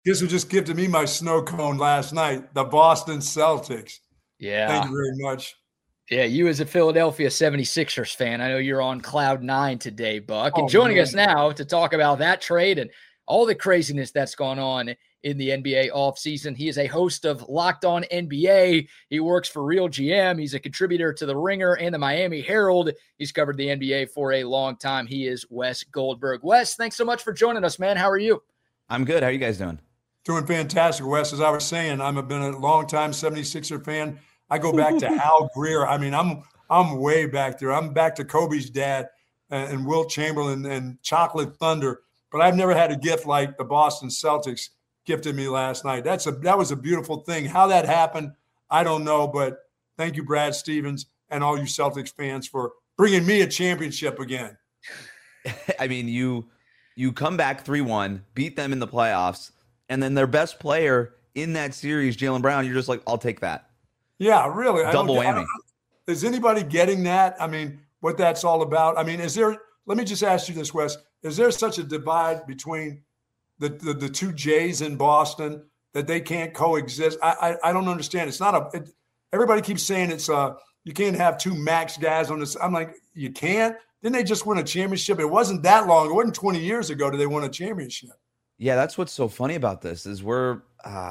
Guess who just gifted me my snow cone last night? The Boston Celtics. Thank Yeah. you very much. Yeah, you as a Philadelphia 76ers fan, I know you're on cloud nine today, Buck. And Oh joining us man. now to talk about that trade and all the craziness that's gone on in the NBA offseason. He is a host of Locked On NBA. He works for Real GM. He's a contributor to The Ringer and the Miami Herald. He's covered the NBA for a long time. He is Wes Goldberg. Wes, thanks so much for joining us, man. How are you? I'm good. How are you guys doing? Doing fantastic, Wes. As I was saying, been a long time 76er fan. I go back to Al Greer. I mean, I'm way back there. I'm back to Kobe's dad and Wilt Chamberlain and Chocolate Thunder. But I've never had a gift like the Boston Celtics gifted me last night. That was a beautiful thing. How that happened, I don't know. But thank you, Brad Stevens, and all you Celtics fans for bringing me a championship again. I mean, you come back 3-1, beat them in the playoffs, and then their best player in that series, Jaylen Brown, you're just like, I'll take that. Yeah, really. Double whammy. Is anybody getting that? I mean, what that's all about? I mean, let me just ask you this, Wes. Is there such a divide between the two Jays in Boston that they can't coexist? I don't understand. It's not everybody keeps saying you can't have two max guys on this. I'm like, you can't? Didn't they just win a championship? It wasn't that long. It wasn't 20 years ago that they won a championship. Yeah, that's what's so funny about this is we're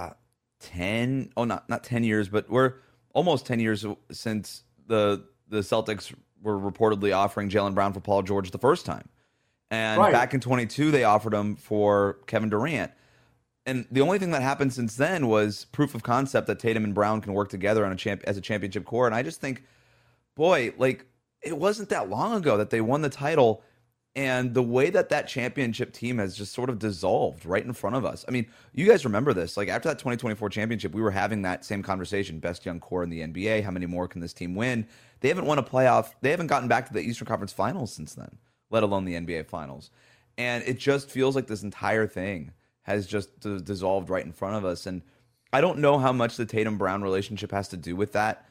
10, not 10 years, but we're almost 10 years since the Celtics were reportedly offering Jaylen Brown for Paul George the first time. And back in 22, they offered him for Kevin Durant. And the only thing that happened since then was proof of concept that Tatum and Brown can work together on as a championship core. And I just think, boy, like it wasn't that long ago that they won the title. And the way that championship team has just sort of dissolved right in front of us. I mean, you guys remember this. Like after that 2024 championship, we were having that same conversation. Best young core in the NBA. How many more can this team win? They haven't won a playoff. They haven't gotten back to the Eastern Conference Finals since then, let alone the NBA Finals. And it just feels like this entire thing has just dissolved right in front of us. And I don't know how much the Tatum-Brown relationship has to do with that.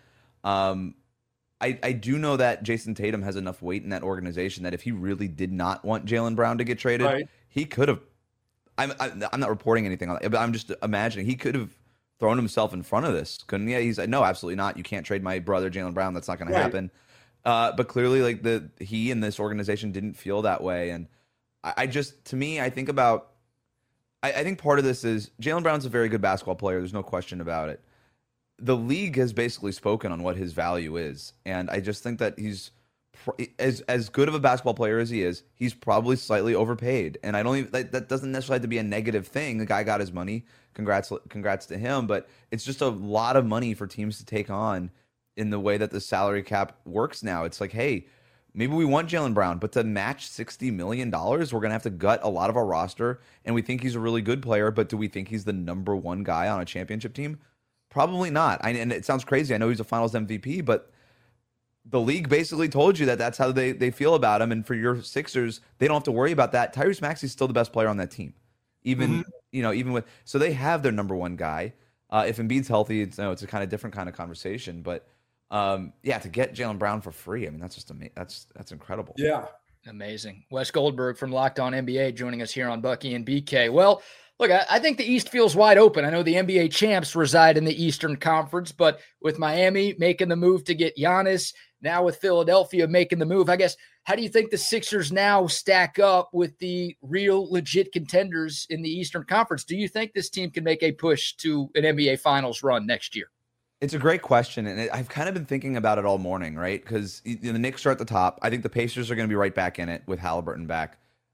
I do know that Jason Tatum has enough weight in that organization that if he really did not want Jaylen Brown to get traded, he could have. I'm not reporting anything on that, but I'm just imagining he could have thrown himself in front of this, couldn't he? He's like, no, absolutely not. You can't trade my brother Jaylen Brown. That's not going to happen. But clearly, like he and this organization didn't feel that way, and I think about. I think part of this is Jaylen Brown's a very good basketball player. There's no question about it. The league has basically spoken on what his value is, and I just think that he's as good of a basketball player as he is. He's probably slightly overpaid, and I don't even that doesn't necessarily have to be a negative thing. The guy got his money. Congrats to him, but it's just a lot of money for teams to take on in the way that the salary cap works now. It's like, hey, maybe we want Jaylen Brown, but to match $60 million, we're going to have to gut a lot of our roster, and we think he's a really good player, but do we think he's the number one guy on a championship team? Probably not. And it sounds crazy. I know he's a finals MVP, but the league basically told you that that's how they feel about him. And for your Sixers, they don't have to worry about that. Tyrese Maxey's still the best player on that team. Even with, so they have their number one guy. If Embiid's healthy, it's a kind of different kind of conversation, but to get Jaylen Brown for free, I mean, that's just that's incredible. Yeah. Amazing. Wes Goldberg from Locked On NBA joining us here on Bucky and BK. Well, look, I think the East feels wide open. I know the NBA champs reside in the Eastern Conference, but with Miami making the move to get Giannis, now with Philadelphia making the move, I guess, how do you think the Sixers now stack up with the real legit contenders in the Eastern Conference? Do you think this team can make a push to an NBA Finals run next year? It's a great question, and I've kind of been thinking about it all morning, right? Because the Knicks are at the top. I think the Pacers are going to be right back in it with Halliburton back.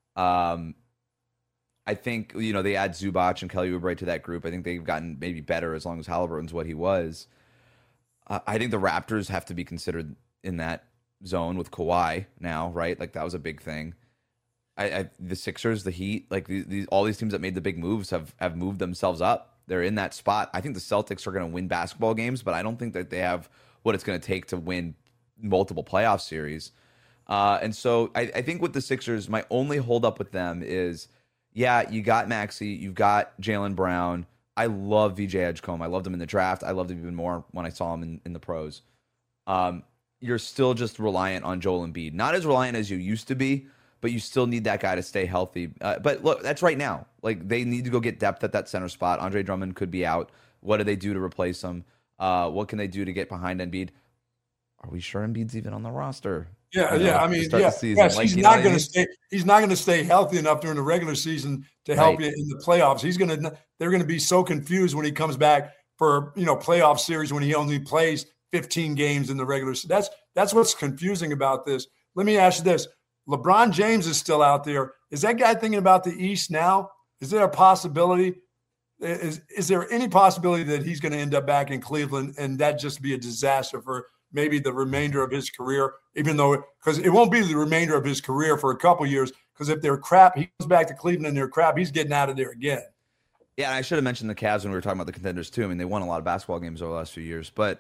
I think, they add Zubac and Kelly Oubre to that group. I think they've gotten maybe better as long as Halliburton's what he was. I think the Raptors have to be considered in that zone with Kawhi now, right? Like, that was a big thing. The Sixers, the Heat, like all these teams that made the big moves have moved themselves up. They're in that spot. I think the Celtics are going to win basketball games, but I don't think that they have what it's going to take to win multiple playoff series. And so I think with the Sixers, my only holdup with them is, you got Maxey, you've got Jaylen Brown. I love VJ Edgecombe. I loved him in the draft. I loved him even more when I saw him in the pros. You're still just reliant on Joel Embiid. Not as reliant as you used to be, but you still need that guy to stay healthy. But look, that's right now. Like, they need to go get depth at that center spot. Andre Drummond could be out. What do they do to replace him? What can they do to get behind Embiid? Are we sure Embiid's even on the roster? Yeah, You know, yeah. I to mean, start yeah, the season? yes. Like, He's you know not what I going mean? to stay. He's not going to stay healthy enough during the regular season to help you in the playoffs. They're going to be so confused when he comes back for playoff series when he only plays 15 games in the regular season. That's what's confusing about this. Let me ask you this: LeBron James is still out there. Is that guy thinking about the East now? Is there a possibility? Is there any possibility that he's going to end up back in Cleveland and that just be a disaster for maybe the remainder of his career, even though because it won't be the remainder of his career for a couple years, because if they're crap, he goes back to Cleveland and they're crap, he's getting out of there again. Yeah, and I should have mentioned the Cavs when we were talking about the contenders too. I mean, they won a lot of basketball games over the last few years, but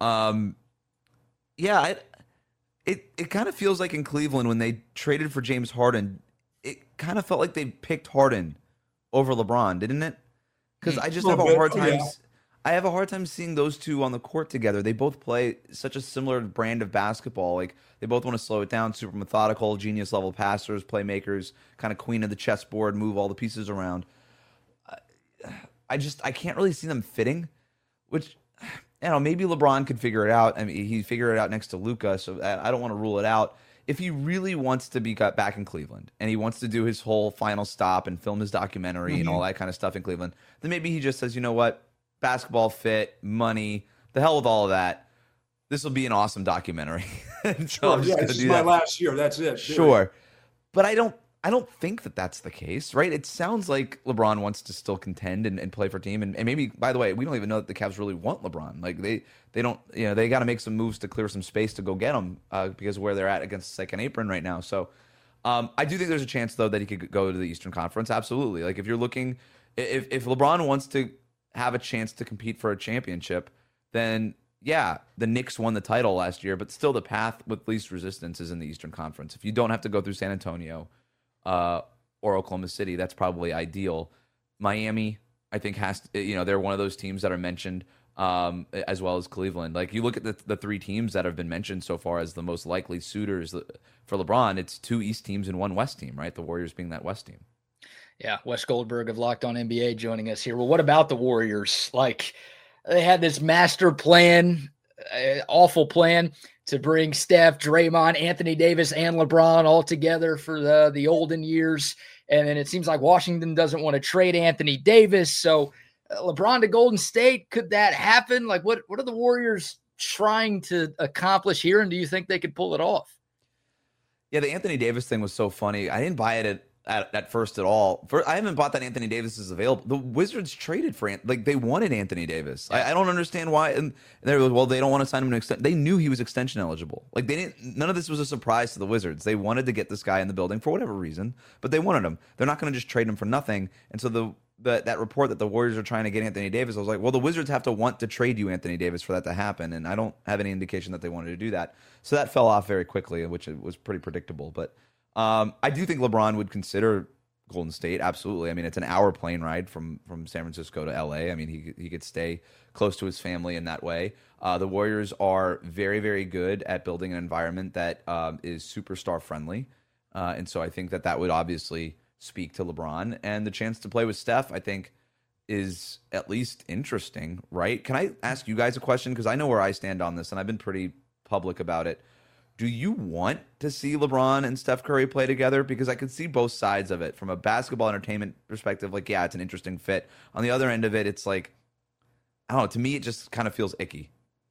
yeah, it kind of feels like in Cleveland when they traded for James Harden, it kind of felt like they picked Harden over LeBron, didn't it? Because I just have a hard time. Yeah. I have a hard time seeing those two on the court together. They both play such a similar brand of basketball. Like, they both want to slow it down, super methodical, genius level passers, playmakers, kind of queen of the chessboard, move all the pieces around. I can't really see them fitting, which, maybe LeBron could figure it out. I mean, he figured it out next to Luka, so I don't want to rule it out. If he really wants to be got back in Cleveland and he wants to do his whole final stop and film his documentary and all that kind of stuff in Cleveland, then maybe he just says, you know what? Basketball fit, money, the hell with all of that. This will be an awesome documentary. So sure, this is my last year. That's it. Sure. But I don't think that that's the case, right? It sounds like LeBron wants to still contend and play for a team. And maybe, by the way, we don't even know that the Cavs really want LeBron. Like, they don't, they got to make some moves to clear some space to go get him because of where they're at against the second apron right now. So I do think there's a chance, though, that he could go to the Eastern Conference. Absolutely. Like, if you're looking, if LeBron wants to have a chance to compete for a championship, then yeah, the Knicks won the title last year, but still the path with least resistance is in the Eastern Conference. If you don't have to go through San Antonio or Oklahoma City, that's probably ideal. Miami, I think, has to, they're one of those teams that are mentioned as well as Cleveland. Like, you look at the three teams that have been mentioned so far as the most likely suitors for LeBron, it's two East teams and one West team, right? The Warriors being that West team. Yeah, Wes Goldberg of Locked On NBA joining us here. Well, what about the Warriors? Like, they had this master plan, awful plan, to bring Steph, Draymond, Anthony Davis, and LeBron all together for the olden years. And then it seems like Washington doesn't want to trade Anthony Davis. So LeBron to Golden State, could that happen? Like, what are the Warriors trying to accomplish here? And do you think they could pull it off? Yeah, the Anthony Davis thing was so funny. I didn't buy it at first at all. I haven't bought that Anthony Davis is available. The Wizards traded for they wanted Anthony Davis. I don't understand why. And they don't want to sign him to extend. They knew he was extension eligible. Like, they didn't. None of this was a surprise to the Wizards. They wanted to get this guy in the building for whatever reason, but they wanted him. They're not going to just trade him for nothing. And so that report that the Warriors are trying to get Anthony Davis, I was like, well, the Wizards have to want to trade you Anthony Davis for that to happen, and I don't have any indication that they wanted to do that. So that fell off very quickly, which was pretty predictable. But I do think LeBron would consider Golden State, absolutely. I mean, it's an hour plane ride from San Francisco to LA. I mean, he could stay close to his family in that way. The Warriors are very, very good at building an environment that is superstar friendly, and so I think that would obviously speak to LeBron. And the chance to play with Steph, I think, is at least interesting, right? Can I ask you guys a question? Because I know where I stand on this, and I've been pretty public about it. Do you want to see LeBron and Steph Curry play together? Because I could see both sides of it. From a basketball entertainment perspective, like, yeah, it's an interesting fit. On the other end of it, it's like, I don't know. To me, it just kind of feels icky.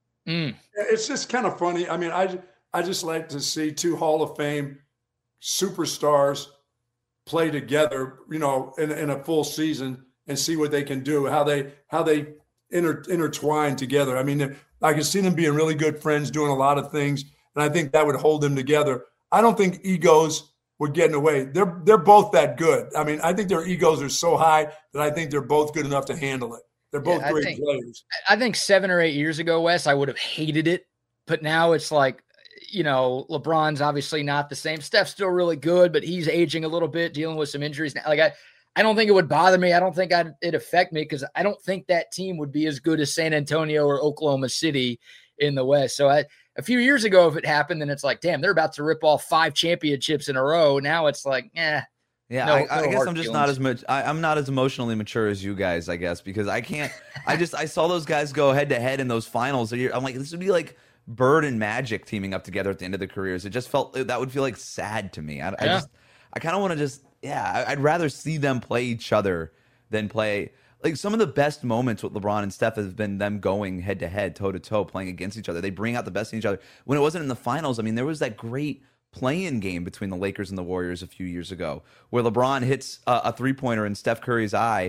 It's just kind of funny. I mean, I just like to see two Hall of Fame superstars play together, in a full season and see what they can do, how they intertwine together. I mean, I can see them being really good friends, doing a lot of things. And I think that would hold them together. I don't think egos would get in the way. They're both that good. I mean, I think their egos are so high that I think they're both good enough to handle it. They're both great players. I think 7 or 8 years ago, Wes, I would have hated it. But now it's like, LeBron's obviously not the same. Steph's still really good, but he's aging a little bit, dealing with some injuries now. Like, I don't think it would bother me. I don't think it'd affect me because I don't think that team would be as good as San Antonio or Oklahoma City in the West. So A few years ago, if it happened, then it's like, damn, they're about to rip off 5 championships in a row. Now it's like, Yeah, no, I guess hard I'm just feelings. not as much. I'm not as emotionally mature as you guys, I guess, because I can't. I saw those guys go head to head in those finals. I'm like, this would be like Bird and Magic teaming up together at the end of their careers. It just felt that would feel like sad to me. I kind of want to I'd rather see them play each other than play. Like some of the best moments with LeBron and Steph has been them going head to head, toe to toe, playing against each other. They bring out the best in each other. When it wasn't in the finals, I mean, there was that great play-in game between the Lakers and the Warriors a few years ago, where LeBron hits a three-pointer in Steph Curry's eye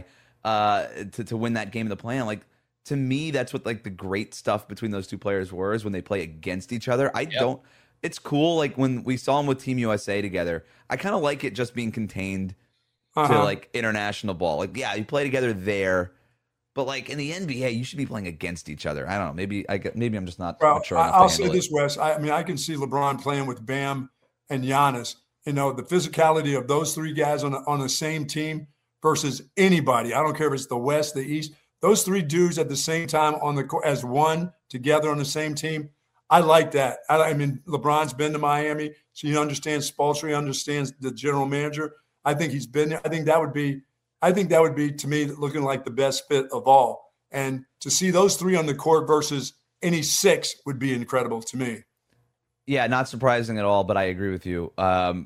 to win that game in the play-in. Like, to me, that's what like the great stuff between those two players is when they play against each other. It's cool. Like when we saw them with Team USA together, I kind of like it just being contained to like international ball. Like, yeah, you play together there, but like in the NBA, you should be playing against each other. I don't know. Maybe I'm just not mature enough. I'll say this, Wes. I mean, I can see LeBron playing with Bam and Giannis. You know, the physicality of those 3 guys on the same team versus anybody. I don't care if it's the West, the East. Those 3 dudes at the same time on the court as one together on the same team. I like that. I mean, LeBron's been to Miami, so he understands Spoelstra, he understands the general manager. I think he's been there. I think that would be to me looking like the best fit of all. And to see those 3 on the court versus any 6 would be incredible to me. Yeah, not surprising at all, but I agree with you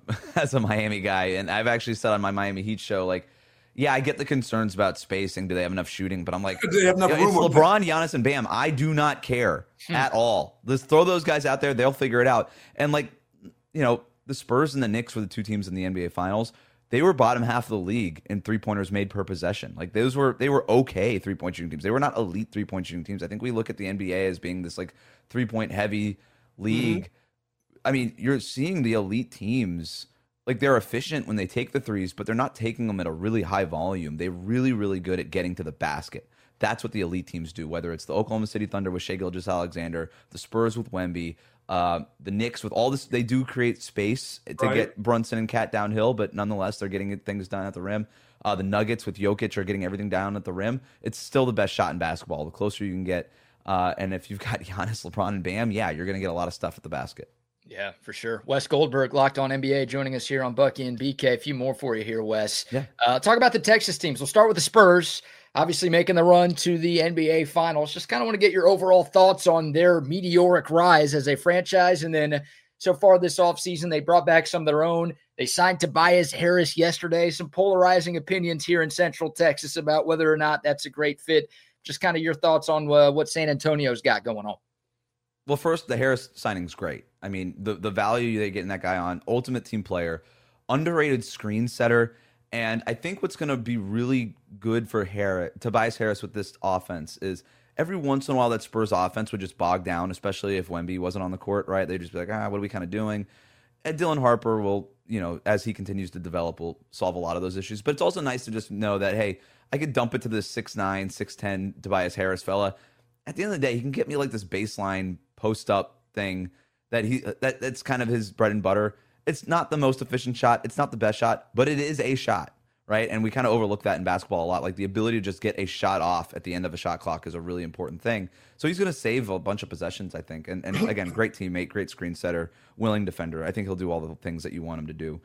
as a Miami guy. And I've actually said on my Miami Heat show, like, yeah, I get the concerns about spacing. Do they have enough shooting? But I'm like, do they have enough room? It's LeBron, Giannis, and Bam. I do not care at all. Let's throw those guys out there. They'll figure it out. And like, you know, the Spurs and the Knicks were the 2 teams in the NBA Finals. They were bottom half of the league in 3-pointers made per possession. Like they were okay 3-point shooting teams. They were not elite 3-point shooting teams. I think we look at the NBA as being this like 3-point heavy league. Mm-hmm. I mean, you're seeing the elite teams, like they're efficient when they take the threes, but they're not taking them at a really high volume. They're really, really good at getting to the basket. That's what the elite teams do, whether it's the Oklahoma City Thunder with Shai Gilgeous-Alexander, the Spurs with Wemby, the Knicks with all this. They do create space to get Brunson and Cat downhill, but nonetheless, they're getting things done at the rim. The Nuggets with Jokic are getting everything down at the rim. It's still the best shot in basketball. The closer you can get, and if you've got Giannis, LeBron, and Bam, yeah, you're going to get a lot of stuff at the basket. Yeah, for sure. Wes Goldberg, Locked On NBA, joining us here on Bucky and BK. A few more for you here, Wes. Yeah. Talk about the Texas teams. We'll start with the Spurs, obviously making the run to the NBA Finals. Just kind of want to get your overall thoughts on their meteoric rise as a franchise. And then so far this offseason, they brought back some of their own. They signed Tobias Harris yesterday. Some polarizing opinions here in Central Texas about whether or not that's a great fit. Just kind of your thoughts on what San Antonio's got going on. Well, first, the Harris signing's great. I mean, the value they get in that guy on, ultimate team player, underrated screen setter, and I think what's going to be really good for Tobias Harris with this offense is every once in a while that Spurs offense would just bog down, especially if Wemby wasn't on the court, right? They'd just be like, what are we kind of doing? And Dylan Harper will, you know, as he continues to develop, will solve a lot of those issues. But it's also nice to just know that, hey, I could dump it to this 6'9", 6'10" Tobias Harris fella. At the end of the day, he can get me like this baseline post-up thing that's kind of his bread and butter. It's not the most efficient shot. It's not the best shot, but it is a shot, right? And we kind of overlook that in basketball a lot. Like the ability to just get a shot off at the end of a shot clock is a really important thing. So he's going to save a bunch of possessions, I think. And again, great teammate, great screen setter, willing defender. I think he'll do all the things that you want him to do.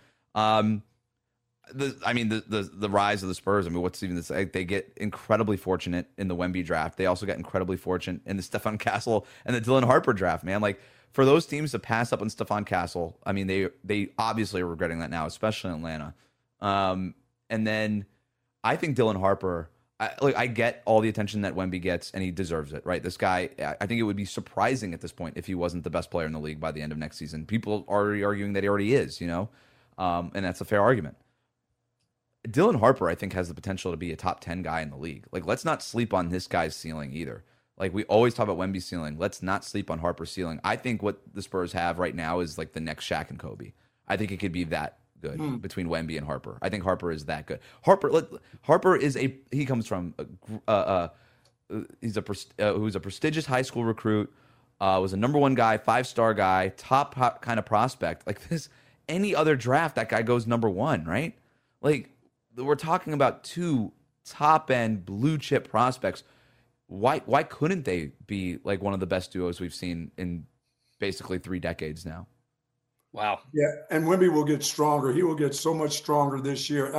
The rise of the Spurs. I mean, what's even this? They get incredibly fortunate in the Wemby draft. They also get incredibly fortunate in the Stephon Castle and the Dylan Harper draft. Man, like for those teams to pass up on Stephon Castle, I mean, they obviously are regretting that now, especially in Atlanta. And then I think Dylan Harper. I get all the attention that Wemby gets, and he deserves it, right? This guy, I think it would be surprising at this point if he wasn't the best player in the league by the end of next season. People are already arguing that he already is, you know, and that's a fair argument. Dylan Harper, I think, has the potential to be a top 10 guy in the league. Like, let's not sleep on this guy's ceiling either. Like, we always talk about Wemby's ceiling. Let's not sleep on Harper's ceiling. I think what the Spurs have right now is like the next Shaq and Kobe. I think it could be that good between Wemby and Harper. I think Harper is that good. Harper is he comes from who's a prestigious high school recruit, was a number 1 guy, 5-star guy, top kind of prospect. Like this, any other draft, that guy goes number 1, right? Like, we're talking about 2 top-end blue-chip prospects. Why couldn't they be like one of the best duos we've seen in basically 3 decades now. Wow. Yeah, and Wemby will get stronger. He will get so much stronger this year.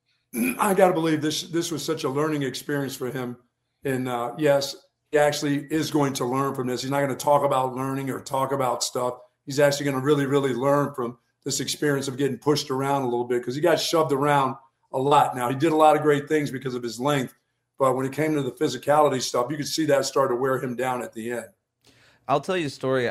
I got to believe this was such a learning experience for him. And yes, he actually is going to learn from this. He's not going to talk about learning or talk about stuff. He's actually going to really, really learn from this experience of getting pushed around a little bit, because he got shoved around a lot. Now, he did a lot of great things because of his length, but when it came to the physicality stuff, you could see that start to wear him down at the end. I'll tell you a story.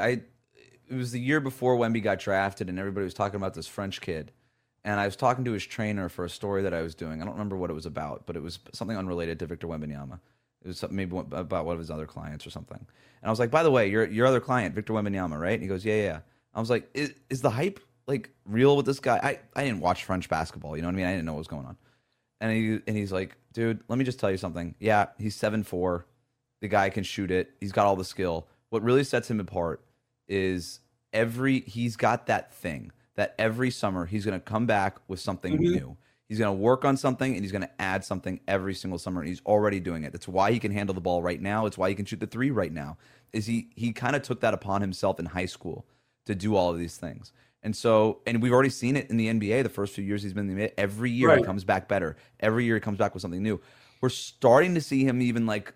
It was the year before Wemby got drafted, and everybody was talking about this French kid. And I was talking to his trainer for a story that I was doing. I don't remember what it was about, but it was something unrelated to Victor Wembanyama. It was maybe about one of his other clients or something. And I was like, by the way, your other client, Victor Wembanyama, right? And he goes, yeah. I was like, is the hype like real with this guy? I didn't watch French basketball. You know what I mean? I didn't know what was going on. And he's like, dude, let me just tell you something. Yeah, he's 7'4". The guy can shoot it. He's got all the skill. What really sets him apart is he's got that thing that every summer he's going to come back with something new. He's going to work on something, and he's going to add something every single summer, and he's already doing it. That's why he can handle the ball right now. It's why he can shoot the three right now. Is he kind of took that upon himself in high school to do all of these things. And we've already seen it in the NBA the first few years he's been in the NBA. Every year he comes back better. Every year he comes back with something new. We're starting to see him even like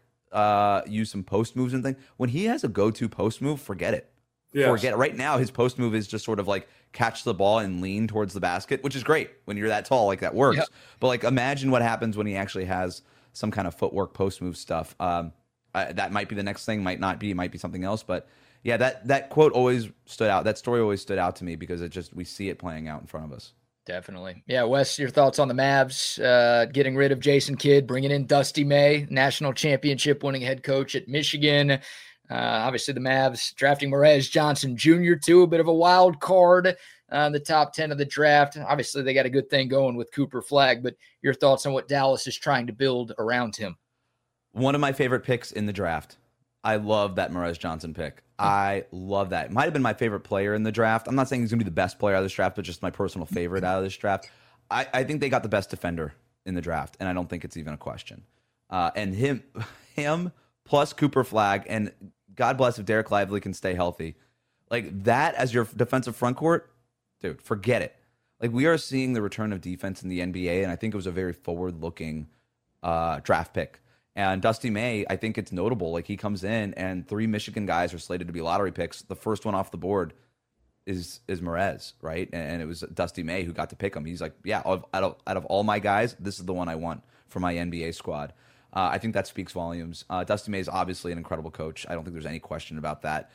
use some post moves and things. When he has a go-to post move, forget it. Yes. Forget it. Right now, his post move is just sort of like catch the ball and lean towards the basket, which is great when you're that tall. Like that works. Yep. But like imagine what happens when he actually has some kind of footwork post move stuff. That might be the next thing. Might not be. Might be something else. But yeah, that quote always stood out. That story always stood out to me because we see it playing out in front of us. Definitely. Yeah, Wes, your thoughts on the Mavs getting rid of Jason Kidd, bringing in Dusty May, national championship winning head coach at Michigan. Obviously, the Mavs drafting Morez Johnson Jr. too, a bit of a wild card in the top 10 of the draft. Obviously, they got a good thing going with Cooper Flagg, but your thoughts on what Dallas is trying to build around him? One of my favorite picks in the draft. I love that Morez Johnson pick. I love that. It might have been my favorite player in the draft. I'm not saying he's going to be the best player out of this draft, but just my personal favorite out of this draft. I think they got the best defender in the draft, and I don't think it's even a question. And him plus Cooper Flagg, and God bless if Derek Lively can stay healthy. Like that as your defensive front court, dude, forget it. Like we are seeing the return of defense in the NBA, and I think it was a very forward-looking draft pick. And Dusty May, I think it's notable. Like he comes in, and 3 Michigan guys are slated to be lottery picks. The first one off the board is Morez, right? And it was Dusty May who got to pick him. He's like, yeah, out of all my guys, this is the one I want for my NBA squad. I think that speaks volumes. Dusty May is obviously an incredible coach. I don't think there's any question about that.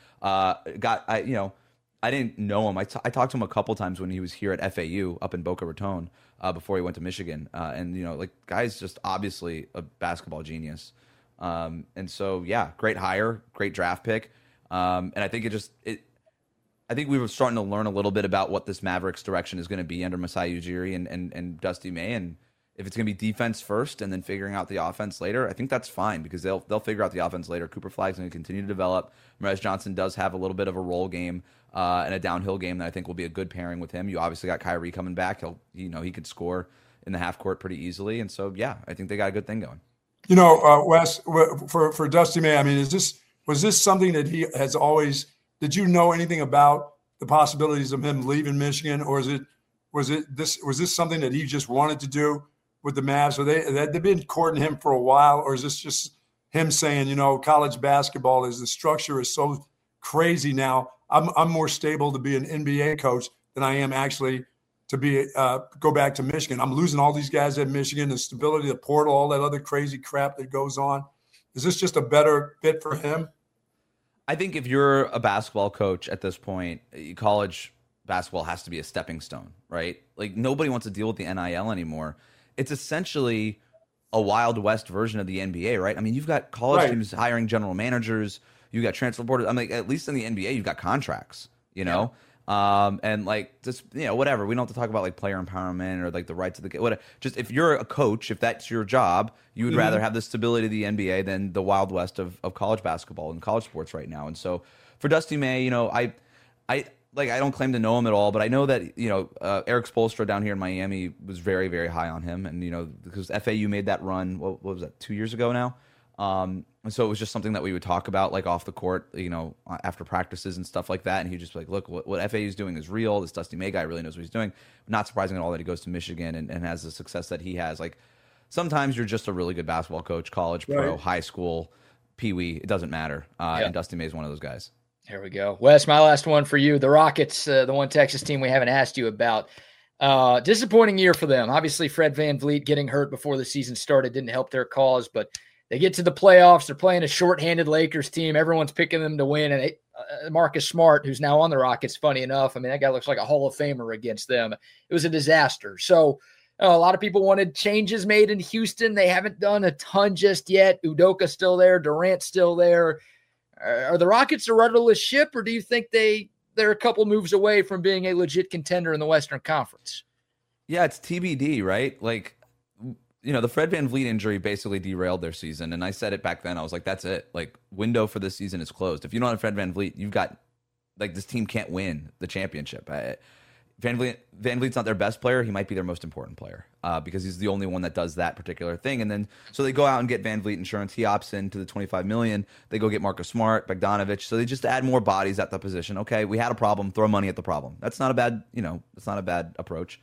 I didn't know him. I talked to him a couple times when he was here at FAU up in Boca Raton before he went to Michigan. And guy's just obviously a basketball genius. And so, yeah, great hire, great draft pick. And I think I think we were starting to learn a little bit about what this Mavericks direction is going to be under Masai Ujiri and Dusty May. And if it's going to be defense first and then figuring out the offense later, I think that's fine because they'll figure out the offense later. Cooper Flagg's going to continue to develop. Morez Johnson does have a little bit of a roll game and a downhill game that I think will be a good pairing with him. You obviously got Kyrie coming back. He could score in the half court pretty easily. And so, yeah, I think they got a good thing going. Wes, for Dusty May, I mean, was this something that he has always? Did you know anything about the possibilities of him leaving Michigan, or was this something that he just wanted to do with the Mavs? Or they've been courting him for a while, or is this just him saying, college basketball the structure is so crazy now. I'm more stable to be an NBA coach than I am actually to be go back to Michigan. I'm losing all these guys at Michigan, the stability, the portal, all that other crazy crap that goes on. Is this just a better fit for him? I think if you're a basketball coach at this point, college basketball has to be a stepping stone, right? Like nobody wants to deal with the NIL anymore. It's essentially a Wild West version of the NBA, right? I mean, you've got college teams hiring general managers. You've got transfer portals. I mean, at least in the NBA, you've got contracts, and like just, whatever. We don't have to talk about like player empowerment or like the rights of the whatever. Just if you're a coach, if that's your job, you would rather have the stability of the NBA than the Wild West of college basketball and college sports right now. And so for Dusty May, I don't claim to know him at all, but I know that, Eric Spoelstra down here in Miami was very, very high on him. And, because FAU made that run, what was that, 2 years ago now? And so it was just something that we would talk about like off the court, after practices and stuff like that. And he'd just be like, look, what FAU is doing is real. This Dusty May guy really knows what he's doing. Not surprising at all that he goes to Michigan and has the success that he has. Like, sometimes you're just a really good basketball coach, college, pro, right. high school, peewee. It doesn't matter. And Dusty May is one of those guys. There we go. Wes, my last one for you. The Rockets, the one Texas team we haven't asked you about. Disappointing year for them. Obviously, Fred VanVleet getting hurt before the season started didn't help their cause, but they get to the playoffs. They're playing a shorthanded Lakers team. Everyone's picking them to win. And Marcus Smart, who's now on the Rockets, funny enough, I mean, that guy looks like a Hall of Famer against them. It was a disaster. So a lot of people wanted changes made in Houston. They haven't done a ton just yet. Udoka's still there. Durant's still there. Are the Rockets a rudderless ship, or do you think they're a couple moves away from being a legit contender in the Western Conference? Yeah, it's TBD, right? Like, the Fred VanVleet injury basically derailed their season. And I said it back then. I was like, that's it. Like, window for this season is closed. If you don't have Fred VanVleet, you've got, like, this team can't win the championship. VanVleet's not their best player. He might be their most important player because he's the only one that does that particular thing. And then, so they go out and get VanVleet insurance. He opts into the $25 million. They go get Marcus Smart, Bogdanovich. So they just add more bodies at the position. Okay, we had a problem. Throw money at the problem. That's not a bad, it's not a bad approach.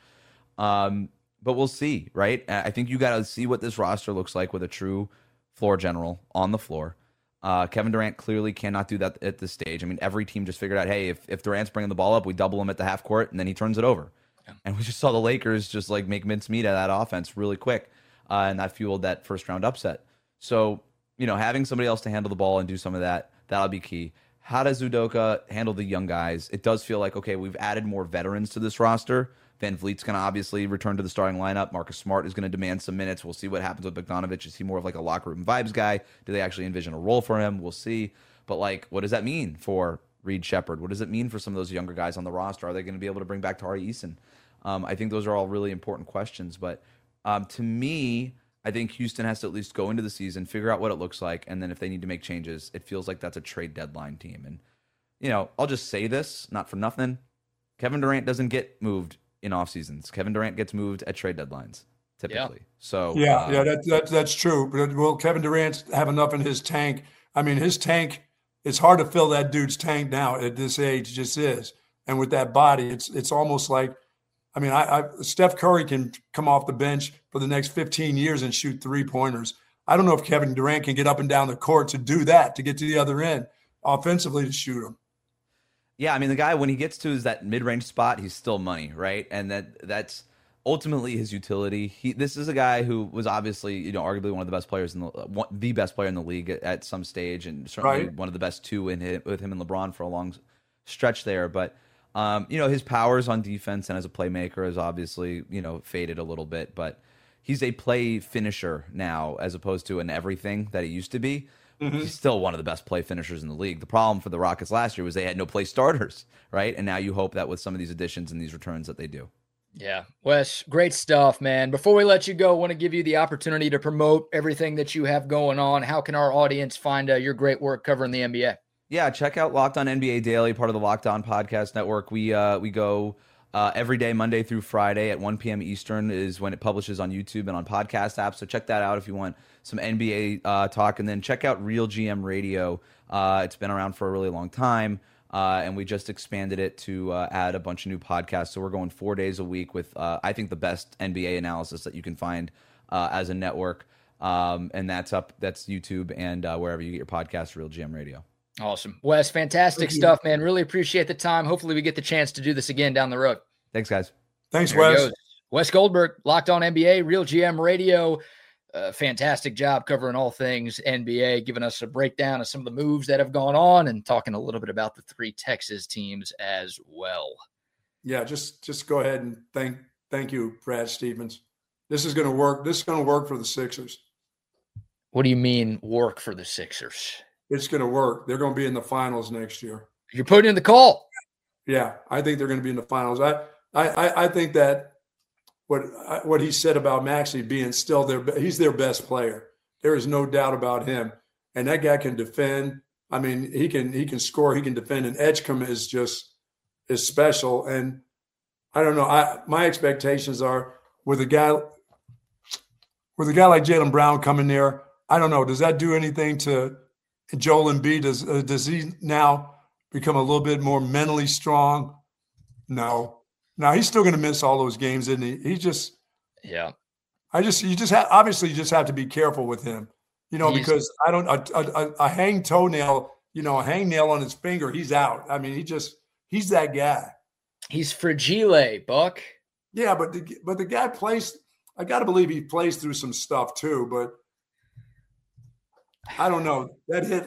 But we'll see, right? I think you got to see what this roster looks like with a true floor general on the floor. Kevin Durant clearly cannot do that at this stage. I mean, every team just figured out, hey, if Durant's bringing the ball up, we double him at the half court, and then he turns it over. Yeah. And we just saw the Lakers just like make mincemeat of that offense really quick, and that fueled that first round upset. So, having somebody else to handle the ball and do some of that, that'll be key. How does Udoka handle the young guys? It does feel like, okay, we've added more veterans to this roster. VanVleet's going to obviously return to the starting lineup. Marcus Smart is going to demand some minutes. We'll see what happens with Bogdanovich. Is he more of like a locker room vibes guy? Do they actually envision a role for him? We'll see. But like, what does that mean for Reed Shepherd? What does it mean for some of those younger guys on the roster? Are they going to be able to bring back Tari Eason? I think those are all really important questions. But to me, I think Houston has to at least go into the season, figure out what it looks like, and then if they need to make changes, it feels like that's a trade deadline team. And, I'll just say this, not for nothing. Kevin Durant doesn't get moved in off seasons. Kevin Durant gets moved at trade deadlines typically. Yeah. So that's true. But will Kevin Durant have enough in his tank? I mean, his tank, it's hard to fill that dude's tank now at this age, just is. And with that body, it's almost like, I mean, Steph Curry can come off the bench for the next 15 years and shoot 3-pointers. I don't know if Kevin Durant can get up and down the court to do that, to get to the other end offensively to shoot them. Yeah, I mean, the guy, when he gets to that mid-range spot, he's still money, right? And that's ultimately his utility. This is a guy who was obviously, arguably one of the best players the best player in the league at some stage, and certainly one of the best two with him and LeBron for a long stretch there. But his powers on defense and as a playmaker is obviously faded a little bit. But he's a play finisher now as opposed to an everything that he used to be. Mm-hmm. He's still one of the best play finishers in the league. The problem for the Rockets last year was they had no play starters, right? And now you hope that with some of these additions and these returns that they do. Yeah. Wes, great stuff, man. Before we let you go, I want to give you the opportunity to promote everything that you have going on. How can our audience find your great work covering the NBA? Yeah, check out Locked On NBA Daily, part of the Locked On Podcast Network. We go every day, Monday through Friday at 1 p.m. Eastern is when it publishes on YouTube and on podcast apps. So check that out if you want some NBA talk. And then check out Real GM Radio. It's been around for a really long time. And we just expanded it to add a bunch of new podcasts. So we're going 4 days a week with, I think, the best NBA analysis that you can find as a network. And that's YouTube and wherever you get your podcast, Real GM Radio. Awesome. Wes, fantastic stuff, man. Really appreciate the time. Hopefully we get the chance to do this again down the road. Thanks, guys. Thanks, Wes. Wes Goldberg, Locked On NBA, Real GM Radio. Fantastic job covering all things NBA, giving us a breakdown of some of the moves that have gone on and talking a little bit about the 3 Texas teams as well. Yeah, just go ahead and thank you, Brad Stevens. This is going to work. This is going to work for the Sixers. What do you mean work for the Sixers? It's going to work. They're going to be in the finals next year. You're putting in the call. Yeah, I think they're going to be in the finals. I think that what he said about Maxey being still he's their best player. There is no doubt about him. And that guy can defend. I mean, he can score, he can defend, and Edgecombe is special. And I don't know. My expectations are with a guy like Jaylen Brown coming there, I don't know. Does that do anything to Joel Embiid? Does he now become a little bit more mentally strong? No. Now he's still going to miss all those games, isn't he? Yeah. Obviously you just have to be careful with him, because I don't a hang toenail, a hangnail on his finger, he's out. I mean, he's that guy. He's fragile, Buck. Yeah, but the guy plays. I got to believe he plays through some stuff too, but I don't know. That hit,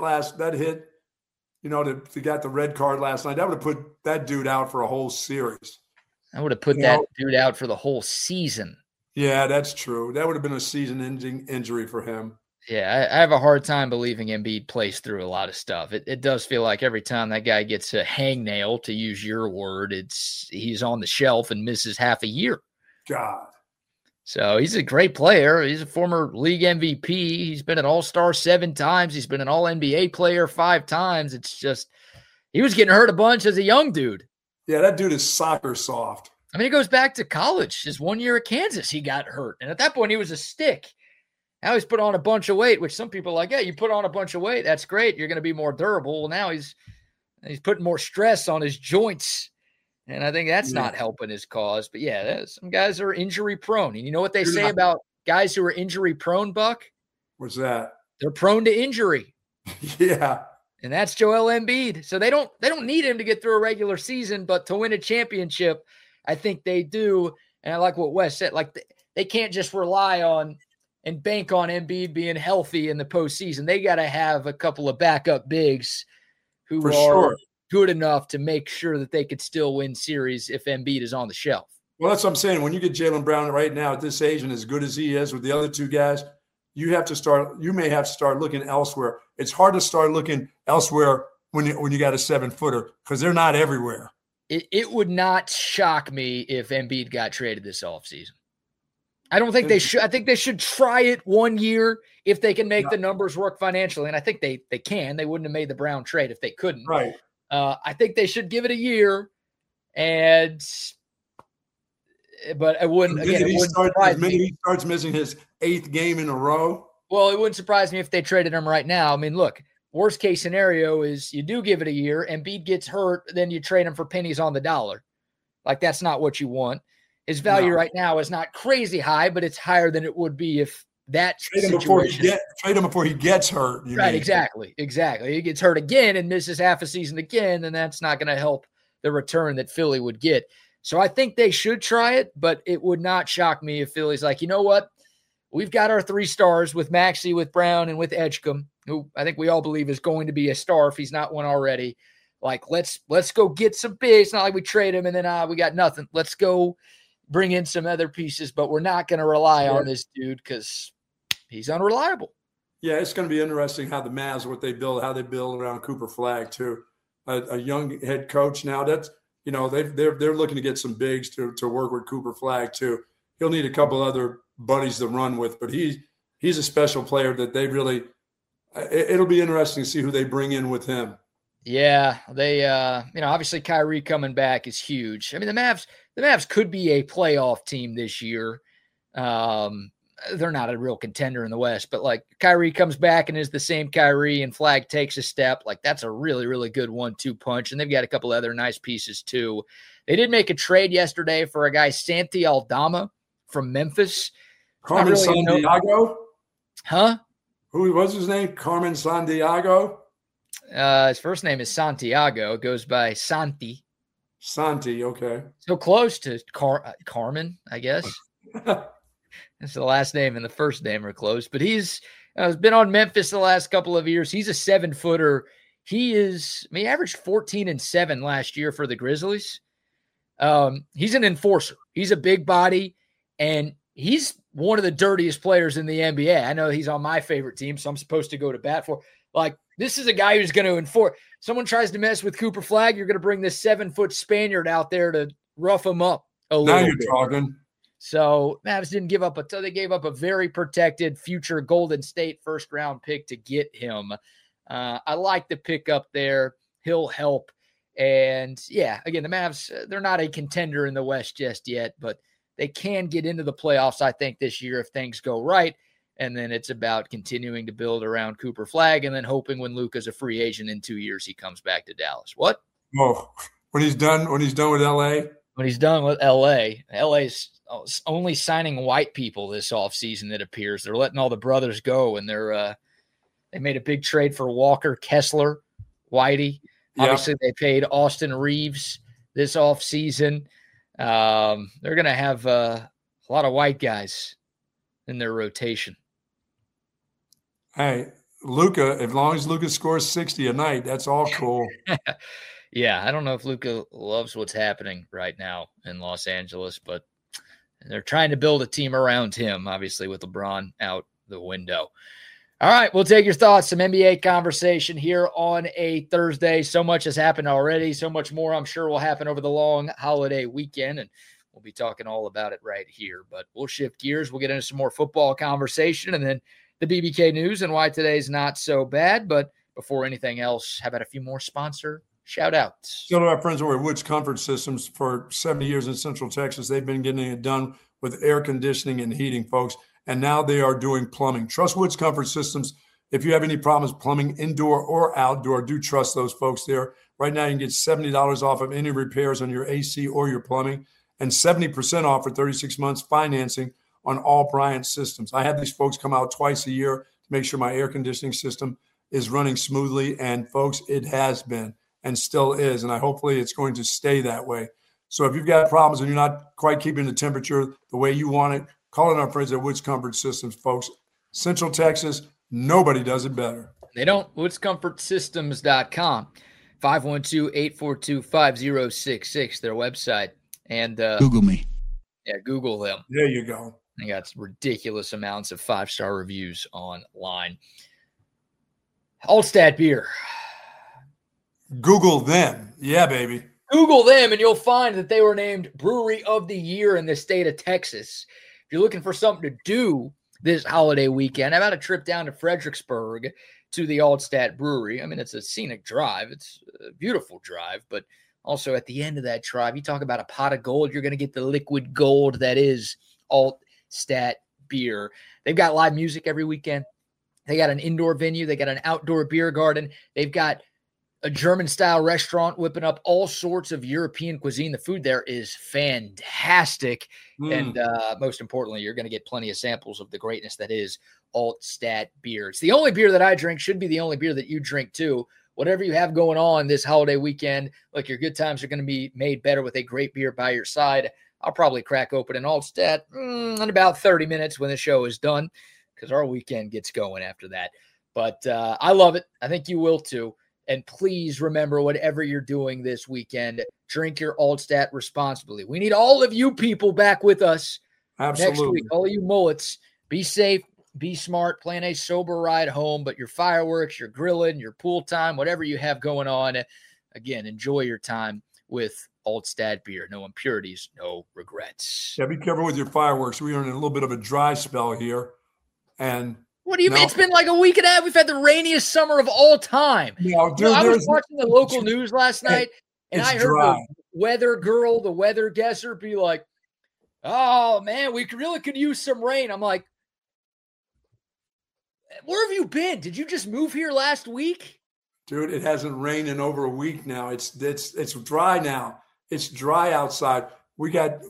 to got the red card last night, that would have put that dude out for a whole series. I would have put that dude out for the whole season. Yeah, that's true. That would have been a season-ending injury for him. Yeah, I have a hard time believing Embiid plays through a lot of stuff. It does feel like every time that guy gets a hangnail, to use your word, he's on the shelf and misses half a year. God. So he's a great player. He's a former league MVP. He's been an all-star 7 times. He's been an all-NBA player 5 times. It's just he was getting hurt a bunch as a young dude. Yeah, that dude is soccer soft. I mean, he goes back to college. His 1 year at Kansas, he got hurt. And at that point, he was a stick. Now he's put on a bunch of weight, which some people are like, yeah, you put on a bunch of weight. That's great. You're going to be more durable. Well, now he's putting more stress on his joints. And I think that's not helping his cause. But, yeah, some guys are injury prone. And you know what they say about guys who are injury prone, Buck? What's that? They're prone to injury. Yeah. And that's Joel Embiid. So they don't need him to get through a regular season, but to win a championship, I think they do. And I like what Wes said. Like, they can't just rely on and bank on Embiid being healthy in the postseason. They got to have a couple of backup bigs who are good enough to make sure that they could still win series if Embiid is on the shelf. Well, that's what I'm saying. When you get Jaylen Brown right now at this age and as good as he is with the other 2 guys, you may have to start looking elsewhere. It's hard to start looking elsewhere when you got a 7-footer because they're not everywhere. It would not shock me if Embiid got traded this offseason. I don't think they should. I think they should try it 1 year if they can make the numbers work financially. And I think they can. They wouldn't have made the Brown trade if they couldn't. Right. I think they should give it a year. But it wouldn't. Again, it wouldn't surprise me. He starts missing his 8th game in a row. Well, it wouldn't surprise me if they traded him right now. I mean, look, worst case scenario is you do give it a year, Embiid gets hurt, then you trade him for pennies on the dollar. Like, that's not what you want. His value right now is not crazy high, but it's higher than it would be if that trade him before he gets hurt. Right, exactly. He gets hurt again and misses half a season again, then that's not going to help the return that Philly would get. So I think they should try it, but it would not shock me if Philly's like, you know what? We've got our 3 stars with Maxey, with Brown, and with Edgecombe, who I think we all believe is going to be a star if he's not one already. Like, let's go get some bigs. It's not like we trade him and then we got nothing. Let's go bring in some other pieces, but we're not going to rely on this dude because he's unreliable. Yeah, it's going to be interesting how the Mavs, how they build around Cooper Flagg too. A young head coach now. That's they're looking to get some bigs to work with Cooper Flagg too. He'll need a couple other buddies to run with, but he's a special player that they really. It'll be interesting to see who they bring in with him. Yeah, they obviously Kyrie coming back is huge. I mean, the Mavs could be a playoff team this year. They're not a real contender in the West, but like Kyrie comes back and is the same Kyrie and Flagg takes a step. Like, that's a really, really good 1-2 punch. And they've got a couple other nice pieces too. They did make a trade yesterday for a guy, Santi Aldama from Memphis. Carmen Sandiego? Huh? Who was his name? Carmen Sandiego? His first name is Santiago. It goes by Santi. Santi, okay. So close to Carmen, I guess. That's the last name and the first name are close. But he's been on Memphis the last couple of years. He's a 7-footer. He averaged 14 and 7 last year for the Grizzlies. He's an enforcer. He's a big body, and he's one of the dirtiest players in the NBA. I know he's on my favorite team, so I'm supposed to go to bat for. Like, this is a guy who's going to enforce. Someone tries to mess with Cooper Flagg, you're going to bring this 7-foot Spaniard out there to rough him up a little bit. Now you're talking. So Mavs didn't give up they gave up a very protected future Golden State first-round pick to get him. I like the pick up there. He'll help. And, yeah, again, the Mavs, they're not a contender in the West just yet, but they can get into the playoffs, I think, this year if things go right. And then it's about continuing to build around Cooper Flagg and then hoping when Luka's a free agent in 2 years, he comes back to Dallas. What? Oh, when he's done with LA? When he's done with LA's only signing white people this offseason, it appears. They're letting all the brothers go, and they made a big trade for Walker Kessler, Whitey. Yeah. Obviously, they paid Austin Reeves this offseason. They're going to have a lot of white guys in their rotation. Hey, Luka, as long as Luka scores 60 a night, that's all cool. Yeah, I don't know if Luka loves what's happening right now in Los Angeles, but they're trying to build a team around him, obviously, with LeBron out the window. All right, we'll take your thoughts. Some NBA conversation here on a Thursday. So much has happened already. So much more, I'm sure, will happen over the long holiday weekend, and we'll be talking all about it right here. But we'll shift gears. We'll get into some more football conversation and then the BBK news and why today's not so bad. But before anything else, how about a few more sponsor shout-outs? So to our friends over at Woods Comfort Systems for 70 years in Central Texas, they've been getting it done with air conditioning and heating, folks. And now they are doing plumbing. Trust Woods Comfort Systems. If you have any problems plumbing, indoor or outdoor, do trust those folks there. Right now, you can get $70 off of any repairs on your AC or your plumbing, and 70% off for 36 months financing on all Bryant systems. I have these folks come out twice a year to make sure my air conditioning system is running smoothly. And folks, it has been and still is. And hopefully it's going to stay that way. So if you've got problems and you're not quite keeping the temperature the way you want it, call in our friends at Woods Comfort Systems, folks. Central Texas, nobody does it better. They don't. WoodsComfortSystems.com, 512-842-5066, their website. And Google me. Yeah, Google them. There you go. They got ridiculous amounts of 5-star reviews online. Altstadt Beer. Google them. Yeah, baby. Google them, and you'll find that they were named Brewery of the Year in the state of Texas. If you're looking for something to do this holiday weekend, how about a trip down to Fredericksburg to the Altstadt Brewery? I mean, it's a scenic drive. It's a beautiful drive, but also at the end of that drive, you talk about a pot of gold, you're going to get the liquid gold that is Altstadt Beer. They've got live music every weekend. They got an indoor venue. They got an outdoor beer garden. They've got a German-style restaurant whipping up all sorts of European cuisine. The food there is fantastic. And most importantly, you're going to get plenty of samples of the greatness that is Altstadt Beer. It's the only beer that I drink, should be the only beer that you drink too. Whatever you have going on this holiday weekend, like your good times are going to be made better with a great beer by your side. I'll probably crack open an Altstadt in about 30 minutes when the show is done, because our weekend gets going after that. But I love it. I think you will too. And please remember, whatever you're doing this weekend, drink your Altstadt responsibly. We need all of you people back with us next week. All of you mullets, be safe, be smart, plan a sober ride home. But your fireworks, your grilling, your pool time, whatever you have going on, again, enjoy your time with Altstadt Beer. No impurities, no regrets. Yeah, be careful with your fireworks. We are in a little bit of a dry spell here. And what do you mean? It's been like a week and a half. We've had the rainiest summer of all time. No, dude, I was watching the local news last night, and I heard dry. the weather girl, the weather guesser, be like, "Oh man, we really could use some rain." I'm like, "Where have you been? Did you just move here last week?" Dude, it hasn't rained in over a week now. It's dry now. It's dry outside. We can't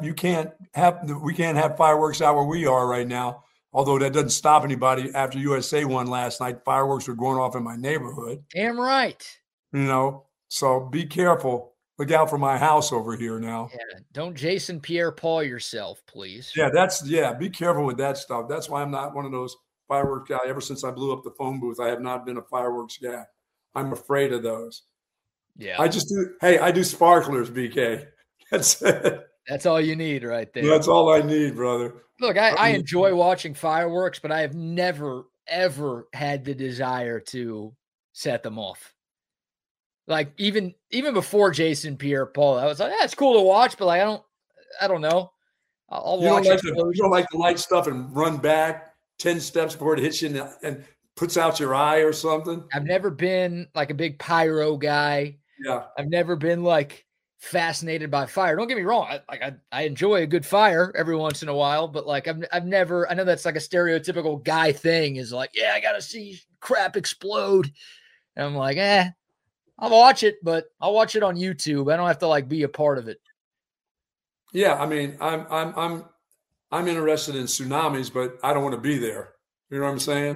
have fireworks out where we are right now. Although that doesn't stop anybody. After USA won last night, fireworks were going off in my neighborhood. Damn right. So be careful. Look out for my house over here now. Yeah, don't Jason Pierre-Paul yourself, please. Yeah, be careful with that stuff. That's why I'm not one of those fireworks guys. Ever since I blew up the phone booth, I have not been a fireworks guy. I'm afraid of those. Yeah. I do sparklers, BK. That's it. That's all you need right there. That's all I need, brother. Look, I enjoy watching fireworks, but I have never, ever had the desire to set them off. Like even before Jason Pierre-Paul, I was like, it's cool to watch, but like I don't know. I'll watch it. You don't like to light stuff and run back 10 steps before it hits you and puts out your eye or something? I've never been like a big pyro guy. Yeah. I've never been like fascinated by fire. Don't get me wrong. I enjoy a good fire every once in a while, but like I've never, I know that's like a stereotypical guy thing is like, yeah, I got to see crap explode. And I'm like, I'll watch it, but I'll watch it on YouTube. I don't have to like be a part of it. Yeah. I mean, I'm interested in tsunamis, but I don't want to be there. You know what I'm saying?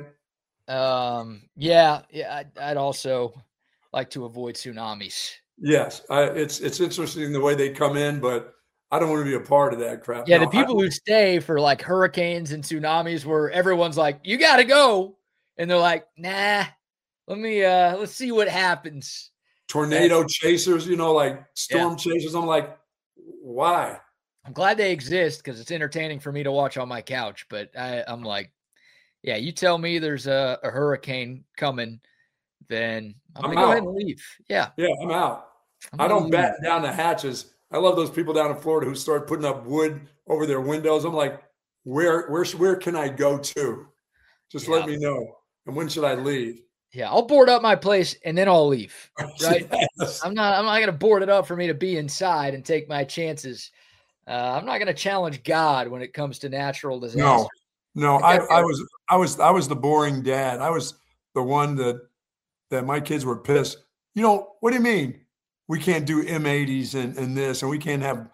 Yeah. I'd also like to avoid tsunamis. Yes, it's interesting the way they come in, but I don't want to be a part of that crap. Yeah, the people who stay for like hurricanes and tsunamis where everyone's like, you got to go. And they're like, nah, let's see what happens. Tornado chasers, like storm chasers. I'm like, why? I'm glad they exist because it's entertaining for me to watch on my couch. But I'm like, yeah, you tell me there's a hurricane coming, then I'm going to go ahead and leave. Yeah. Yeah, I'm out. I don't batten down the hatches. I love those people down in Florida who start putting up wood over their windows. I'm like, where can I go to? Just let me know. And when should I leave? Yeah, I'll board up my place and then I'll leave. Right? Yes. I'm not going to board it up for me to be inside and take my chances. I'm not going to challenge God when it comes to natural disasters. No. I was the boring dad. I was the one that my kids were pissed. What do you mean? We can't do M80s and this, and we can't have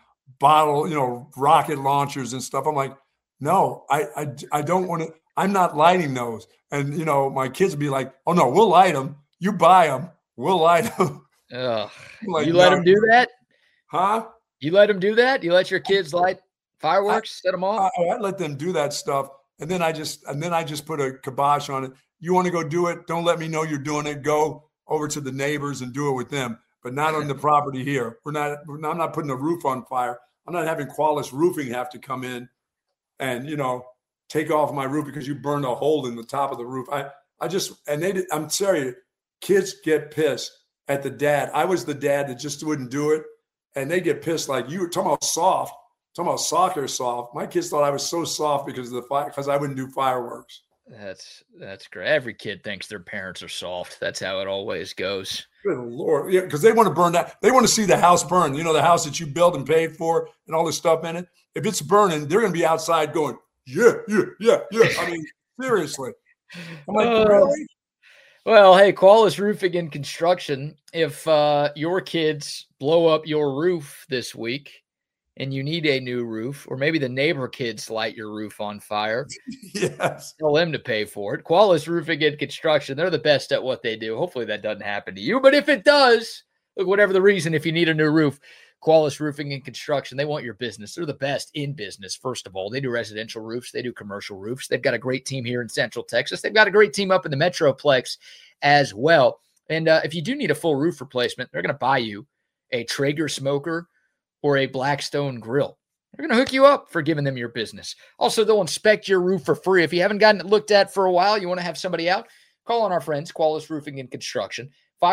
rocket launchers and stuff. I'm like, no, I don't want to. I'm not lighting those. And, my kids would be like, oh, no, we'll light them. You buy them. We'll light them. Like, you let them do that? Huh? You let them do that? You let your kids light fireworks, set them off? I let them do that stuff. And then I just put a kibosh on it. You want to go do it? Don't let me know you're doing it. Go over to the neighbors and do it with them, but not on the property here. I'm not putting the roof on fire. I'm not having Qualys Roofing have to come in and, take off my roof because you burned a hole in the top of the roof. I'm sorry, kids get pissed at the dad. I was the dad that just wouldn't do it. And they get pissed like you were talking about soft, talking about soccer soft. My kids thought I was so soft because I wouldn't do fireworks. That's great. Every kid thinks their parents are soft. That's how it always goes. Good Lord. Yeah, because they want to burn that. They want to see the house burn. The house that you built and paid for and all this stuff in it. If it's burning, they're going to be outside going, yeah. I mean, seriously. I'm like, really? Well, hey, Qualys Roofing and Construction, if your kids blow up your roof this week and you need a new roof, or maybe the neighbor kids light your roof on fire, yes, tell them to pay for it. Qualys Roofing and Construction, they're the best at what they do. Hopefully that doesn't happen to you, but if it does, look, whatever the reason, if you need a new roof, Qualys Roofing and Construction, they want your business. They're the best in business, first of all. They do residential roofs. They do commercial roofs. They've got a great team here in Central Texas. They've got a great team up in the Metroplex as well. And if you do need a full roof replacement, they're going to buy you a Traeger smoker or a Blackstone grill. They're going to hook you up for giving them your business. Also, they'll inspect your roof for free. If you haven't gotten it looked at for a while, you want to have somebody out, call on our friends, Qualys Roofing and Construction,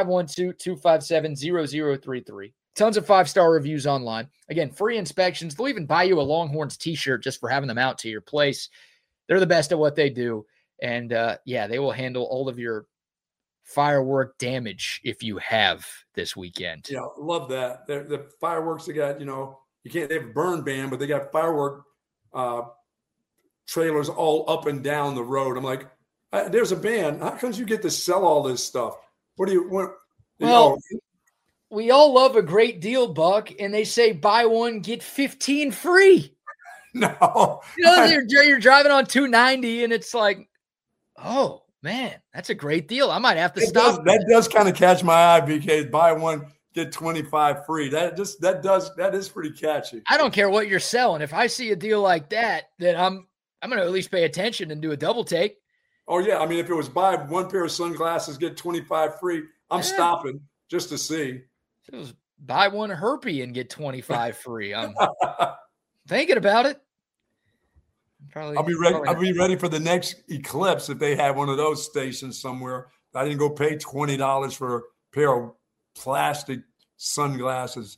512-257-0033. Tons of 5-star reviews online. Again, free inspections. They'll even buy you a Longhorns t-shirt just for having them out to your place. They're the best at what they do. And they will handle all of your firework damage if you have this weekend. Yeah, love that. The fireworks they got, you can't, they have a burn ban, but they got firework trailers all up and down the road. I'm like, there's a ban. How come you get to sell all this stuff? What do you want? We all love a great deal, Buck, and they say buy one, get 15 free. No. You're driving on 290 and it's like, oh, man, that's a great deal. I might have to stop. That does kind of catch my eye, BK. Buy one, get 25 free. That is pretty catchy. I don't care what you're selling. If I see a deal like that, then I'm going to at least pay attention and do a double take. Oh, yeah. I mean, if it was buy one pair of sunglasses, get 25 free, I'm stopping just to see. It was buy one Herpy and get 25 free. I'm thinking about it. I'll be ready for the next eclipse if they have one of those stations somewhere. I didn't go pay $20 for a pair of plastic sunglasses.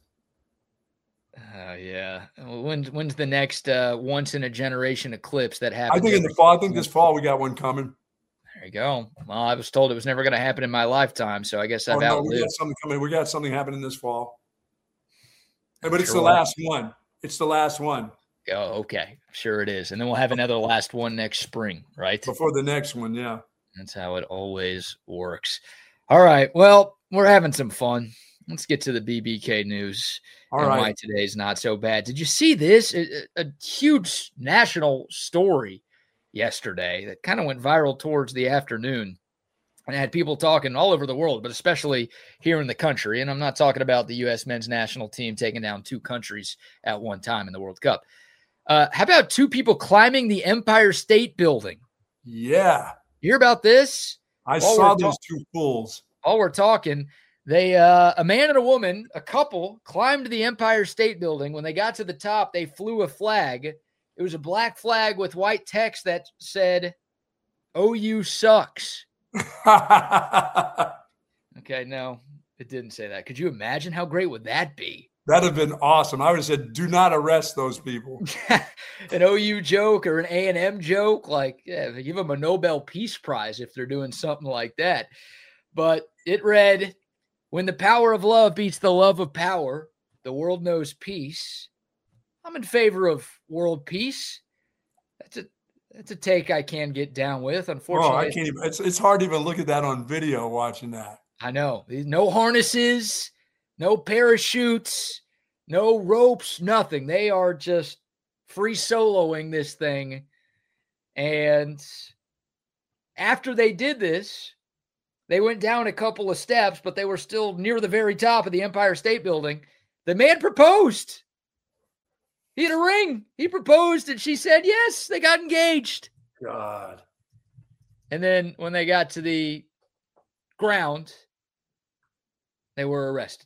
Yeah. When's the next once in a generation eclipse that happens? I think in the fall. I think this fall we got one coming. There you go. Well, I was told it was never going to happen in my lifetime, so I guess I've outlived. We got something coming. We got something happening this fall. But it's the last one. It's the last one. Oh, okay. Sure it is. And then we'll have another last one next spring, right? Before the next one, yeah. That's how it always works. All right. Well, we're having some fun. Let's get to the BBK news. All right. Why today's not so bad. Did you see this? A huge national story yesterday that kind of went viral towards the afternoon. And had people talking all over the world, but especially here in the country. And I'm not talking about the U.S. men's national team taking down 2 countries at one time in the World Cup. How about 2 people climbing the Empire State Building? Yeah. You hear about this? I saw those 2 fools. While we're talking, they a man and a woman, a couple, climbed the Empire State Building. When they got to the top, they flew a flag. It was a black flag with white text that said, "OU sucks." Okay, no, it didn't say that. Could you imagine how great would that be? That'd have been awesome. I would have said, do not arrest those people. An OU joke or an A&M joke, like, yeah, give them a Nobel Peace Prize if they're doing something like that. But it read, when the power of love beats the love of power, the world knows peace. I'm in favor of world peace. That's a take I can get down with. Unfortunately, I can't even. It's hard to even look at that on video watching that. I know. No harnesses, no parachutes, no ropes, nothing. They are just free soloing this thing. And after they did this, they went down a couple of steps, but they were still near the very top of the Empire State Building. The man proposed. He had a ring. He proposed, and she said yes. They got engaged. God. And then when they got to the ground, they were arrested.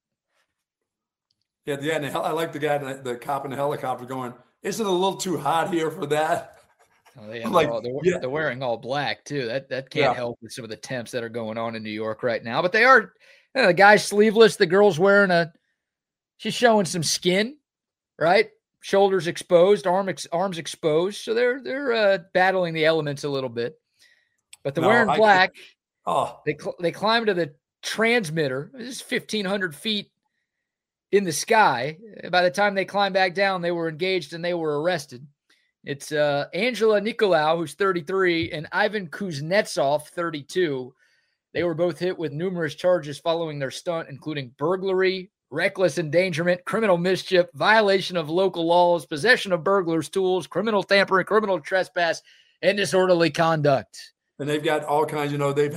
Yeah. And I like the guy, the cop in the helicopter going, isn't it a little too hot here for that? Oh, they're wearing all black, too. That can't help with some of the temps that are going on in New York right now. But they are, the guy's sleeveless. The girl's wearing she's showing some skin. Right, shoulders exposed, arms exposed, so they're battling the elements a little bit. But they're wearing black. They climb to the transmitter. This is 1,500 feet in the sky. By the time they climbed back down, they were engaged and they were arrested. It's Angela Nicolau, who's 33, and Ivan Kuznetsov, 32. They were both hit with numerous charges following their stunt, including burglary, reckless endangerment, criminal mischief, violation of local laws, possession of burglars' tools, criminal tampering, criminal trespass, and disorderly conduct. And they've got all kinds, they've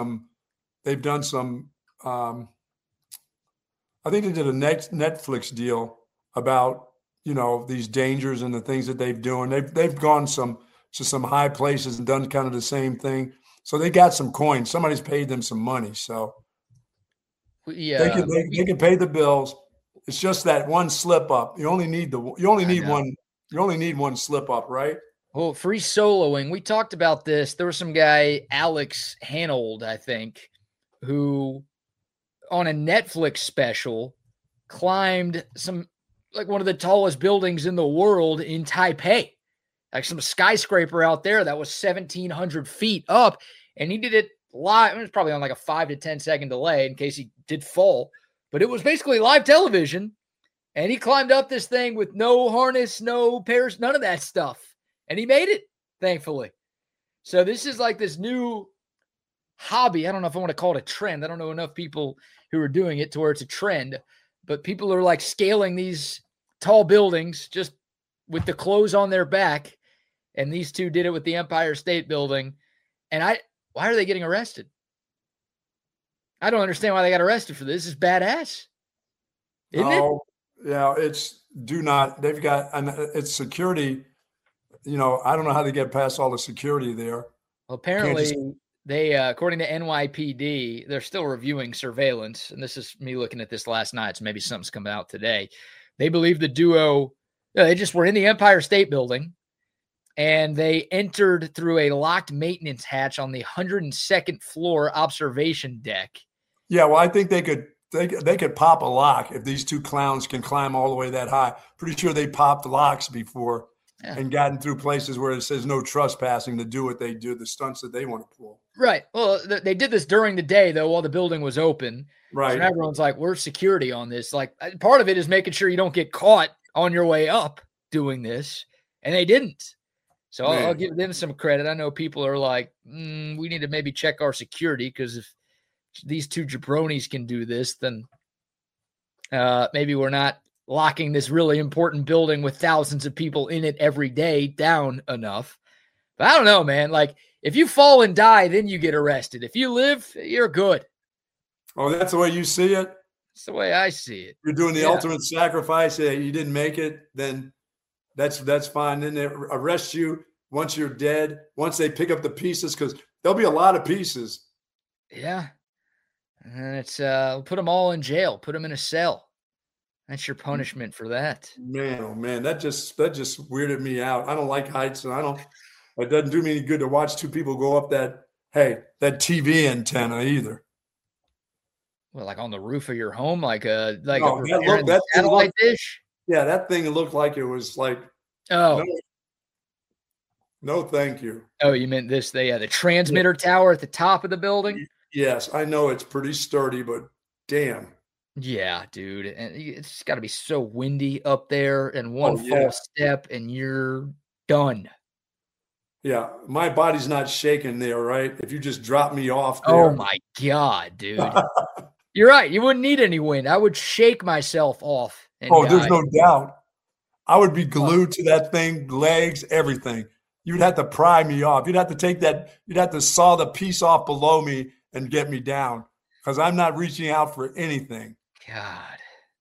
done some, I think they did a Netflix deal about, these dangers and the things that they've doing. They've gone to some high places and done kind of the same thing. So they got some coins. Somebody's paid them some money. So yeah, they can pay the bills. It's just that one slip up. You only need one slip up, right? Well, free soloing. We talked about this. There was some guy, Alex Hanold, I think, who on a Netflix special climbed one of the tallest buildings in the world in Taipei, like some skyscraper out there that was 1,700 feet up. And he did it live. It was probably on like a 5 to 10 second delay in case he did fall, but it was basically live television. And he climbed up this thing with no harness, no pairs, none of that stuff. And he made it, thankfully. So this is like this new hobby. I don't know if I want to call it a trend. I don't know enough people who are doing it to where it's a trend, but people are like scaling these tall buildings just with the clothes on their back. And these 2 did it with the Empire State Building. And why are they getting arrested? I don't understand why they got arrested for this. This is badass. Isn't it? Yeah, they've got, it's security. I don't know how they get past all the security there. Well, apparently they, according to NYPD, they're still reviewing surveillance. And this is me looking at this last night, so maybe something's come out today. They believe the duo, they just were in the Empire State Building, and they entered through a locked maintenance hatch on the 102nd floor observation deck. Yeah, well, I think they could pop a lock if these 2 clowns can climb all the way that high. Pretty sure they popped locks before. and gotten through places where it says no trespassing to do what they do, the stunts that they want to pull. Right. Well, they did this during the day, though, while the building was open. Right. So everyone's like, where's security on this? Like, part of it is making sure you don't get caught on your way up doing this. And they didn't. So I'll give them some credit. I know people are like, we need to maybe check our security, because if these two jabronis can do this, then maybe we're not locking this really important building with thousands of people in it every day down enough. But I don't know, man. Like, if you fall and die, then you get arrested. If you live, you're good. Oh, that's the way you see it? That's the way I see it. You're doing the ultimate sacrifice. You didn't make it, then that's fine. Then they arrest you once you're dead, once they pick up the pieces, because there'll be a lot of pieces. Yeah. And it's put them all in jail, put them in a cell. That's your punishment for that. Man, oh man, that just weirded me out. I don't like heights, and it doesn't do me any good to watch two people go up that TV antenna either. Well, like on the roof of your home, like a satellite dish. Yeah, that thing looked like it was like. Oh. No, thank you. Oh, you meant this? The transmitter tower at the top of the building? Yes, I know it's pretty sturdy, but damn. Yeah, dude. And it's got to be so windy up there, and one false step and you're done. Yeah, my body's not shaking there, right? If you just drop me off there. Oh, my God, dude. You're right. You wouldn't need any wind. I would shake myself off. There's no doubt. I would be glued to that thing, legs, everything. You'd have to pry me off. You'd have to saw the piece off below me and get me down, because I'm not reaching out for anything. God.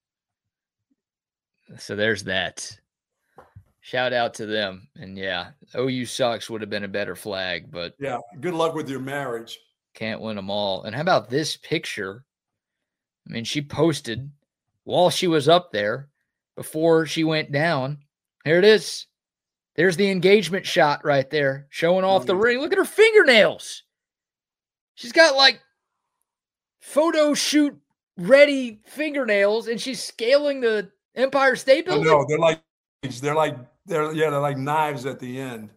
So there's that. Shout out to them. And yeah, OU sucks would have been a better flag, but yeah, good luck with your marriage. Can't win them all. And how about this picture? I mean, she posted while she was up there before she went down. Here it is. There's the engagement shot right there, showing off the ring. Look at her fingernails. She's got like photo shoot ready fingernails, and she's scaling the Empire State Building. No, they're like knives at the end.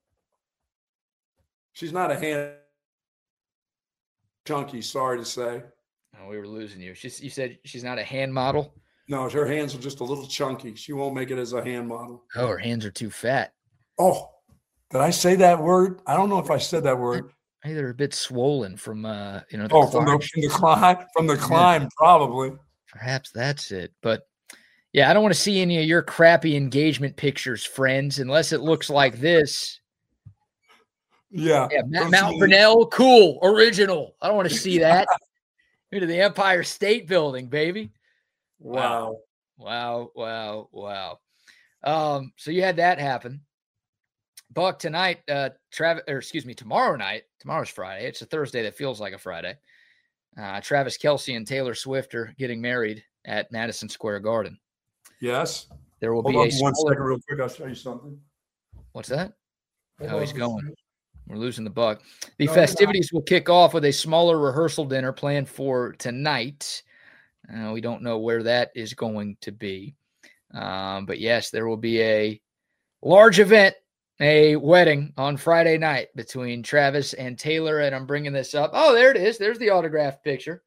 She's not a hand chunky, sorry to say. Oh, we were losing you. You said she's not a hand model? No, her hands are just a litlittle chunky. She won't make it as a hand model. Oh, her hands are too fat. Oh, did I say that word? I don't know if I said that word. Maybe they're a bit swollen from the from the climb, probably. Perhaps that's it. But yeah, I don't want to see any of your crappy engagement pictures, friends, unless it looks like this. Yeah. Mount Vernell, cool, original. I don't want to see that. Into the Empire State Building, baby. Wow. So you had that happen. Buck, tonight, tomorrow night. Tomorrow's Friday. It's a Thursday that feels like a Friday. Travis Kelce and Taylor Swift are getting married at Madison Square Garden. Yes. There will Hold be on a one second real quick. I'll show you something. What's that? He's going. We're losing the Buck. The festivities will kick off with a smaller rehearsal dinner planned for tonight. We don't know where that is going to be. But yes, there will be a large event, a wedding on Friday night between Travis and Taylor. And I'm bringing this up. Oh, there it is. There's the autographed picture.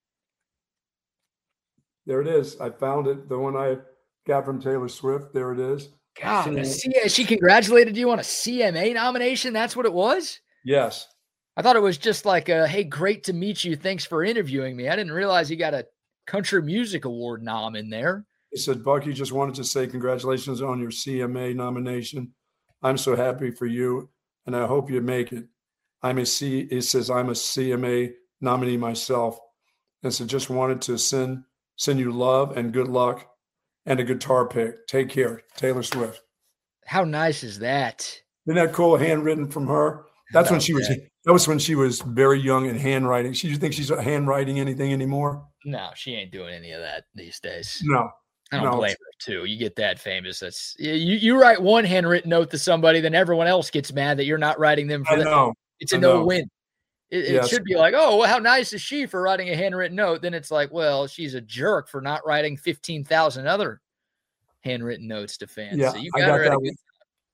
There it is. I found it. The one I got from Taylor Swift. There it is. God, she congratulated you on a CMA nomination. That's what it was? Yes. I thought it was just like, hey, great to meet you. Thanks for interviewing me. I didn't realize you got a Country Music Award nom in there. He said, Buck, you just wanted to say congratulations on your CMA nomination. I'm so happy for you, and I hope you make it. It says, I'm a CMA nominee myself. And so just wanted to send you love and good luck and a guitar pick. Take care, Taylor Swift. How nice is that? Isn't that cool? Handwritten from her. That was when she was very young and handwriting. You think she's handwriting anything anymore? No, she ain't doing any of that these days. No. I don't blame her too. You get that famous. That's you write one handwritten note to somebody, then everyone else gets mad that you're not writing them for that. It's a no-win. It should be like, oh, well, how nice is she for writing a handwritten note? Then it's like, well, she's a jerk for not writing 15,000 other handwritten notes to fans. Yeah, so you got her at a good time.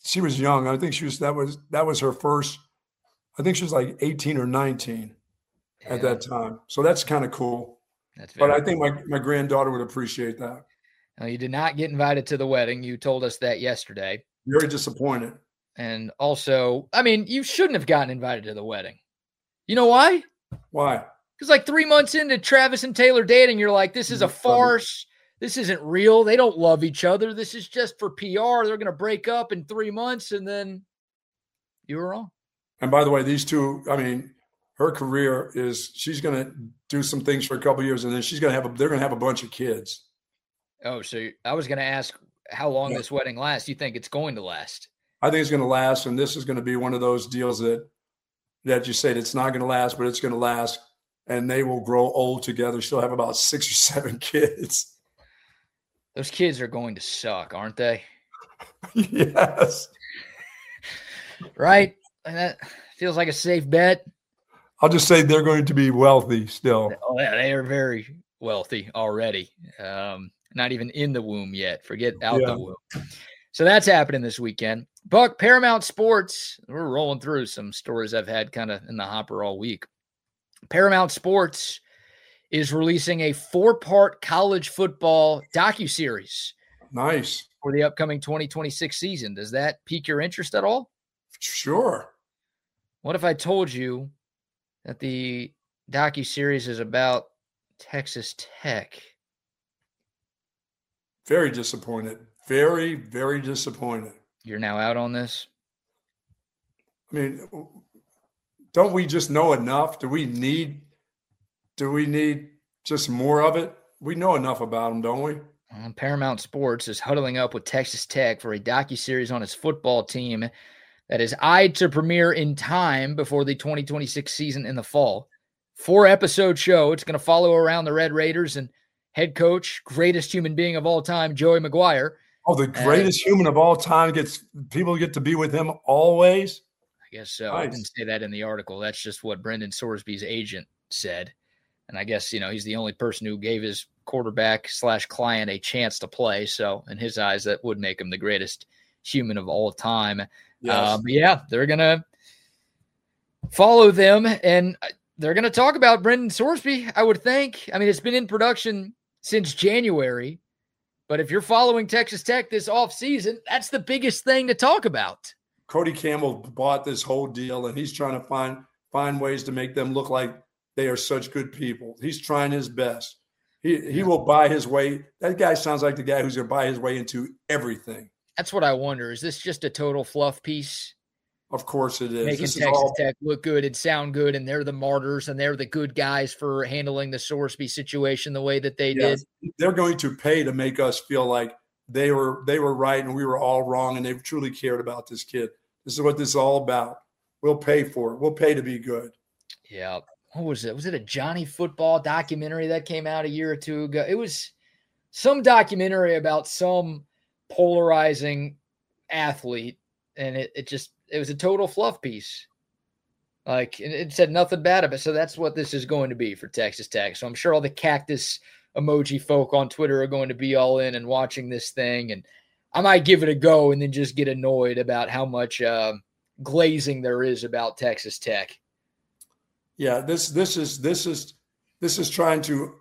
she was young. I think that was her first. I think she was like 18 or 19 at that time. So that's kind of cool. But I think my granddaughter would appreciate that. Now, you did not get invited to the wedding. You told us that yesterday. Very disappointed. And also, I mean, you shouldn't have gotten invited to the wedding. You know why? Why? Because like 3 months into Travis and Taylor dating, you're like, this is a farce. This isn't real. They don't love each other. This is just for PR. They're going to break up in 3 months, and then you were wrong. And by the way, these two, I mean, her career is she's going to do some things for a couple of years, and then they're going to have a bunch of kids. Oh, so I was going to ask how long this wedding lasts. You think it's going to last? I think it's going to last, and this is going to be one of those deals that you say it's not going to last, but it's going to last, and they will grow old together. She'll have about 6 or 7 kids. Those kids are going to suck, aren't they? Yes. Right? And that feels like a safe bet. I'll just say they're going to be wealthy still. Oh, yeah, they are very wealthy already. Not even in the womb yet. Forget out the womb. So that's happening this weekend. Buck, Paramount Sports, we're rolling through some stories I've had kind of in the hopper all week. Paramount Sports is releasing a 4-part college football docuseries. Nice. For the upcoming 2026 season. Does that pique your interest at all? Sure. What if I told you that the docuseries is about Texas Tech? Very disappointed. Very, very disappointed. You're now out on this? I mean, don't we just know enough? Do we need just more of it? We know enough about them, don't we? Paramount Sports is huddling up with Texas Tech for a docuseries on its football team that is eyed to premiere in time before the 2026 season in the fall. 4-episode show. It's going to follow around the Red Raiders and head coach, greatest human being of all time, Joey McGuire. Oh, the greatest human of all time people get to be with him always? I guess so. Nice. I didn't say that in the article. That's just what Brendan Sorsby's agent said. And I guess, he's the only person who gave his quarterback/client a chance to play. So in his eyes, that would make him the greatest human of all time. Yes. But yeah, they're going to follow them and they're going to talk about Brendan Sorsby, I would think. I mean, it's been in production since January, but if you're following Texas Tech this offseason, that's the biggest thing to talk about. Cody Campbell bought this whole deal, and he's trying to find ways to make them look like they are such good people. He's trying his best. He will buy his way. That guy sounds like the guy who's going to buy his way into everything. That's what I wonder. Is this just a total fluff piece? Of course it is. Making Texas Tech look good and sound good, and they're the martyrs, and they're the good guys for handling the Sorsby situation the way that they did. They're going to pay to make us feel like they were right and we were all wrong, and they truly cared about this kid. This is what this is all about. We'll pay for it. We'll pay to be good. Yeah. What was it? Was it a Johnny Football documentary that came out a year or two ago? It was some documentary about some polarizing athlete, and it was a total fluff piece. Like, it said nothing bad about it. So that's what this is going to be for Texas Tech. So I'm sure all the cactus emoji folk on Twitter are going to be all in and watching this thing. And I might give it a go and then just get annoyed about how much glazing there is about Texas Tech. Yeah, this is trying to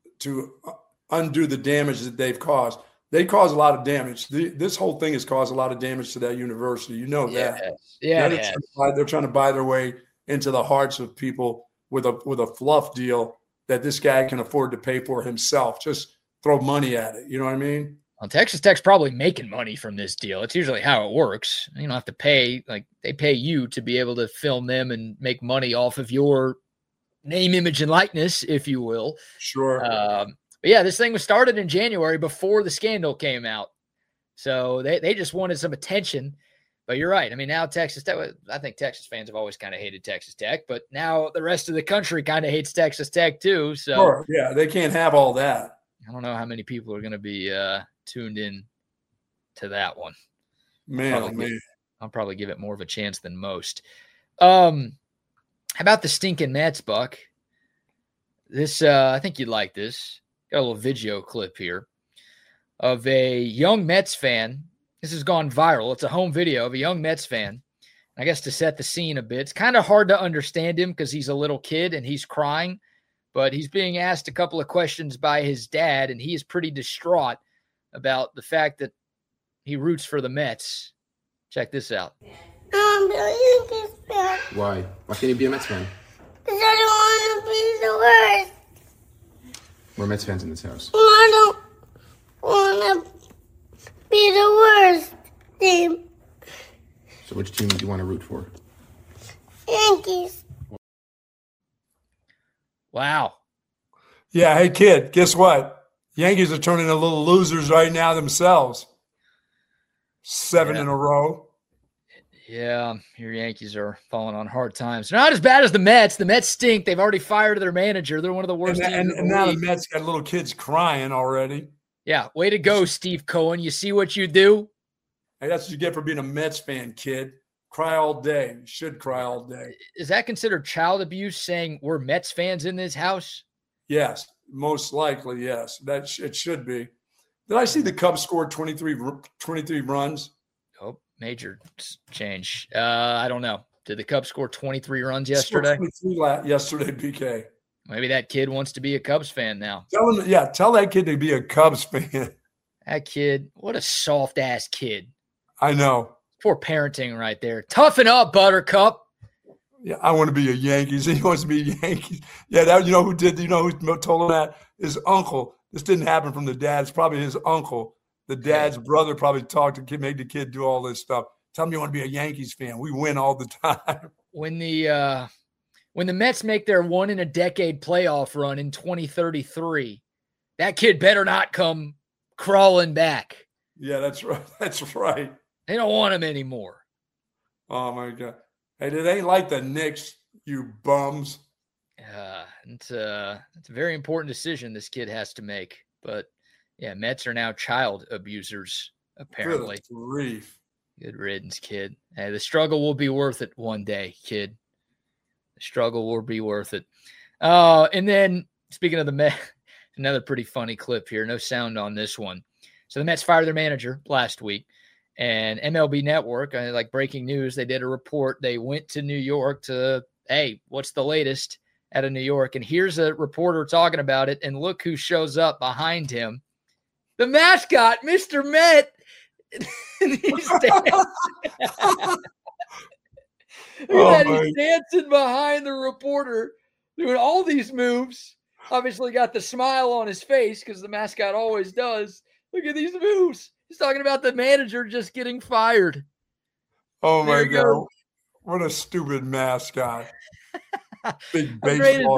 undo the damage that they've caused. They cause a lot of damage. This whole thing has caused a lot of damage to that university. You know that. Yeah, they're trying to buy their way into the hearts of people with a fluff deal that this guy can afford to pay for himself. Just throw money at it. You know what I mean? Well, Texas Tech's probably making money from this deal. It's usually how it works. You don't have to pay, like they pay you to be able to film them and make money off of your name, image, and likeness, if you will. Sure. But yeah, this thing was started in January before the scandal came out. So they just wanted some attention. But you're right. I mean, now Texas Tech, I think Texas fans have always kind of hated Texas Tech, but now the rest of the country kind of hates Texas Tech too. So sure. Yeah, they can't have all that. I don't know how many people are going to be tuned in to that one. I'll probably give it more of a chance than most. How about the stinking Mets, Buck? This, I think you'd like this. Got a little video clip here of a young Mets fan This has gone viral. It's a home video of a young Mets fan. I guess to set the scene a bit, it's kind of hard to understand him because he's a little kid and he's crying, but he's being asked a couple of questions by his dad, and he is pretty distraught about the fact that he roots for the Mets. Check this out. Why? Why can't you be a Mets fan? Because I don't want to be the worst. We're Mets fans in this house. I don't want to be the worst team. So which team do you want to root for? Yankees. Wow. Yeah, hey kid, guess what? Yankees are turning into little losers right now themselves. 7 in a row. Yeah, your Yankees are falling on hard times. They're not as bad as the Mets. The Mets stink. They've already fired their manager. They're one of the worst teams in the and now the league. Mets got little kids crying already. Yeah, way to go, Steve Cohen. You see what you do? Hey, that's what you get for being a Mets fan, kid. Cry all day. You should cry all day. Is that considered child abuse saying we're Mets fans in this house? Yes, most likely, yes. It should be. Did I see the Cubs score 23 runs? Oh, major change. I don't know. Did the Cubs score 23 runs yesterday? 23 yesterday, BK. Maybe that kid wants to be a Cubs fan now. Tell that kid to be a Cubs fan. That kid, what a soft-ass kid. I know. Poor parenting right there. Toughen up, Buttercup. Yeah, I want to be a Yankees. He wants to be a Yankees. Yeah, that you know who told him that? His uncle. This didn't happen from the dad. It's probably his uncle. The dad's brother probably talked to kid, made the kid do all this stuff. Tell him you want to be a Yankees fan. We win all the time. When the Mets make their one-in-a-decade playoff run in 2033, that kid better not come crawling back. Yeah, that's right. That's right. They don't want him anymore. Oh, my God. Hey, it ain't like the Knicks, you bums. It's a very important decision this kid has to make. But, yeah, Mets are now child abusers, apparently. Good grief. Good riddance, kid. Hey, the struggle will be worth it one day, kid. The struggle will be worth it. And then, speaking of the Mets, another pretty funny clip here. No sound on this one. So the Mets fired their manager last week. And MLB Network, like breaking news, they did a report. They went to New York to, hey, what's the latest out of New York? And here's a reporter talking about it. And look who shows up behind him. The mascot, Mr. Met. He's dancing. He's dancing behind the reporter, doing all these moves. Obviously got the smile on his face because the mascot always does. Look at these moves. He's talking about the manager just getting fired. Oh, my God. What a stupid mascot. Big baseball.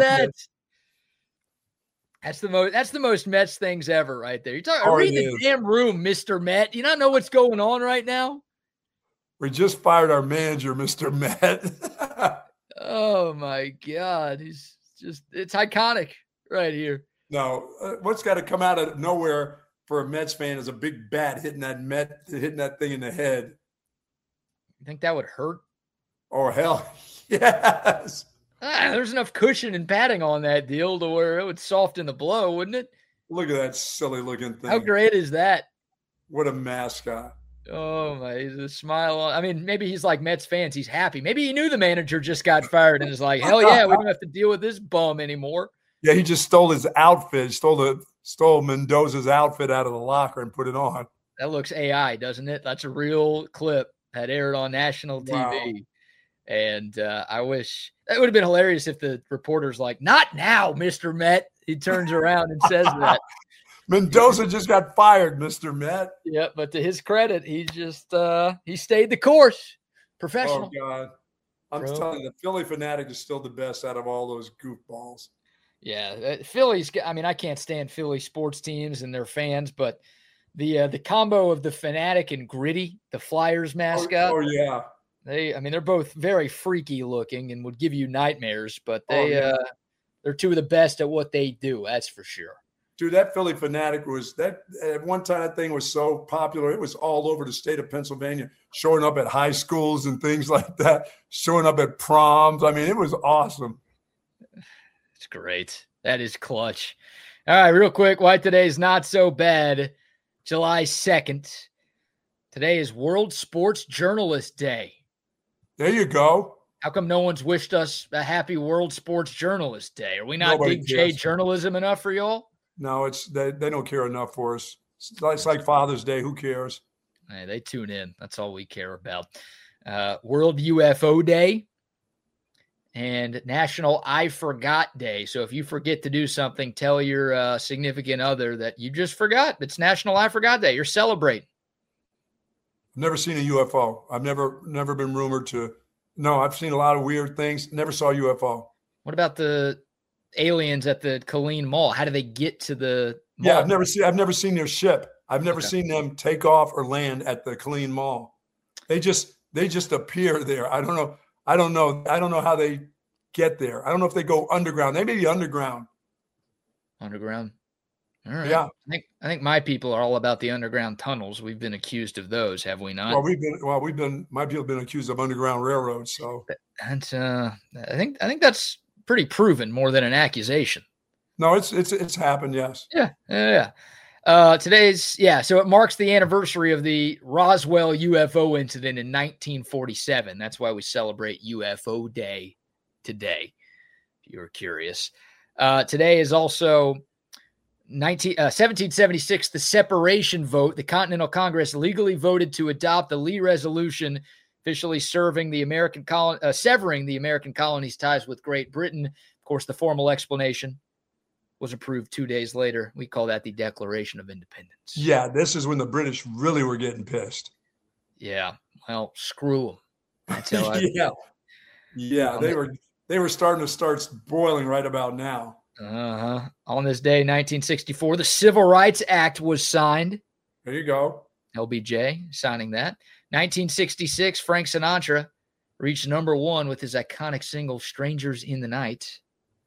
That's the most Mets things ever right there. You're talking read the damn room, Mr. Met. You not know what's going on right now? We just fired our manager, Mr. Met. Oh, my God. It's iconic right here. No, what's got to come out of nowhere for a Mets fan is a big bat hitting that thing in the head. You think that would hurt? Oh, hell, yes. There's enough cushion and padding on that deal to where it would soften the blow, wouldn't it? Look at that silly-looking thing. How great is that? What a mascot. Oh, my, he's a smile on. I mean, maybe he's like Mets fans. He's happy. Maybe he knew the manager just got fired and is like, hell yeah, we don't have to deal with this bum anymore. Yeah, he just stole his outfit. Stole Mendoza's outfit out of the locker and put it on. That looks AI, doesn't it? That's a real clip that aired on national TV. Wow. And I wish that would have been hilarious if the reporter's like, not now, Mr. Met. He turns around and says that. Mendoza just got fired, Mr. Met. Yeah, but to his credit, he just he stayed the course. Professional. Oh, God. I'm telling you, the Philly Fanatic is still the best out of all those goofballs. Yeah, Phillies. I mean, I can't stand Philly sports teams and their fans, but the combo of the Fanatic and Gritty, the Flyers mascot. Oh yeah. They're both very freaky looking and would give you nightmares, but they're two of the best at what they do. That's for sure. Dude, that Philly Fanatic was that at one time. That thing was so popular; it was all over the state of Pennsylvania, showing up at high schools and things like that, showing up at proms. I mean, it was awesome. It's great. That is clutch. All right, real quick, why today's not so bad. July 2nd. Today is World Sports Journalist Day. There you go. How come no one's wished us a happy World Sports Journalist Day? Are we not Nobody big J cares. journalism enough for y'all? No, they don't care enough for us. It's like Father's Day. Who cares? Hey, they tune in. That's all we care about. World UFO Day and National I Forgot Day. So if you forget to do something, tell your significant other that you just forgot. It's National I Forgot Day. You're celebrating. I've never seen a UFO. I've never been rumored to. No, I've seen a lot of weird things. Never saw a UFO. What about the aliens at the Killeen Mall? How do they get to the mall? Yeah, I've never seen their ship. I've never seen them take off or land at the Killeen Mall. They just appear there. I don't know. I don't know how they get there. I don't know if they go underground. They may be underground. Underground. All right. Yeah. I think my people are all about the underground tunnels. We've been accused of those, have we not? Well, my people have been accused of underground railroads. So that's I think that's pretty proven more than an accusation. no, it's happened. Yes. Yeah. So it marks the anniversary of the Roswell UFO incident in 1947. That's why we celebrate UFO Day today, if you were curious. Today is also 1776, the separation vote. The Continental Congress legally voted to adopt the Lee Resolution, officially severing the American colony's ties with Great Britain. Of course, the formal explanation was approved 2 days later. We call that the Declaration of Independence. Yeah, this is when the British really were getting pissed. Yeah, well, screw them. That's how Yeah, they were starting to start boiling right about now. On this day, 1964, the Civil Rights Act was signed. There you go. LBJ signing that. 1966, Frank Sinatra reached number one with his iconic single "Strangers in the Night."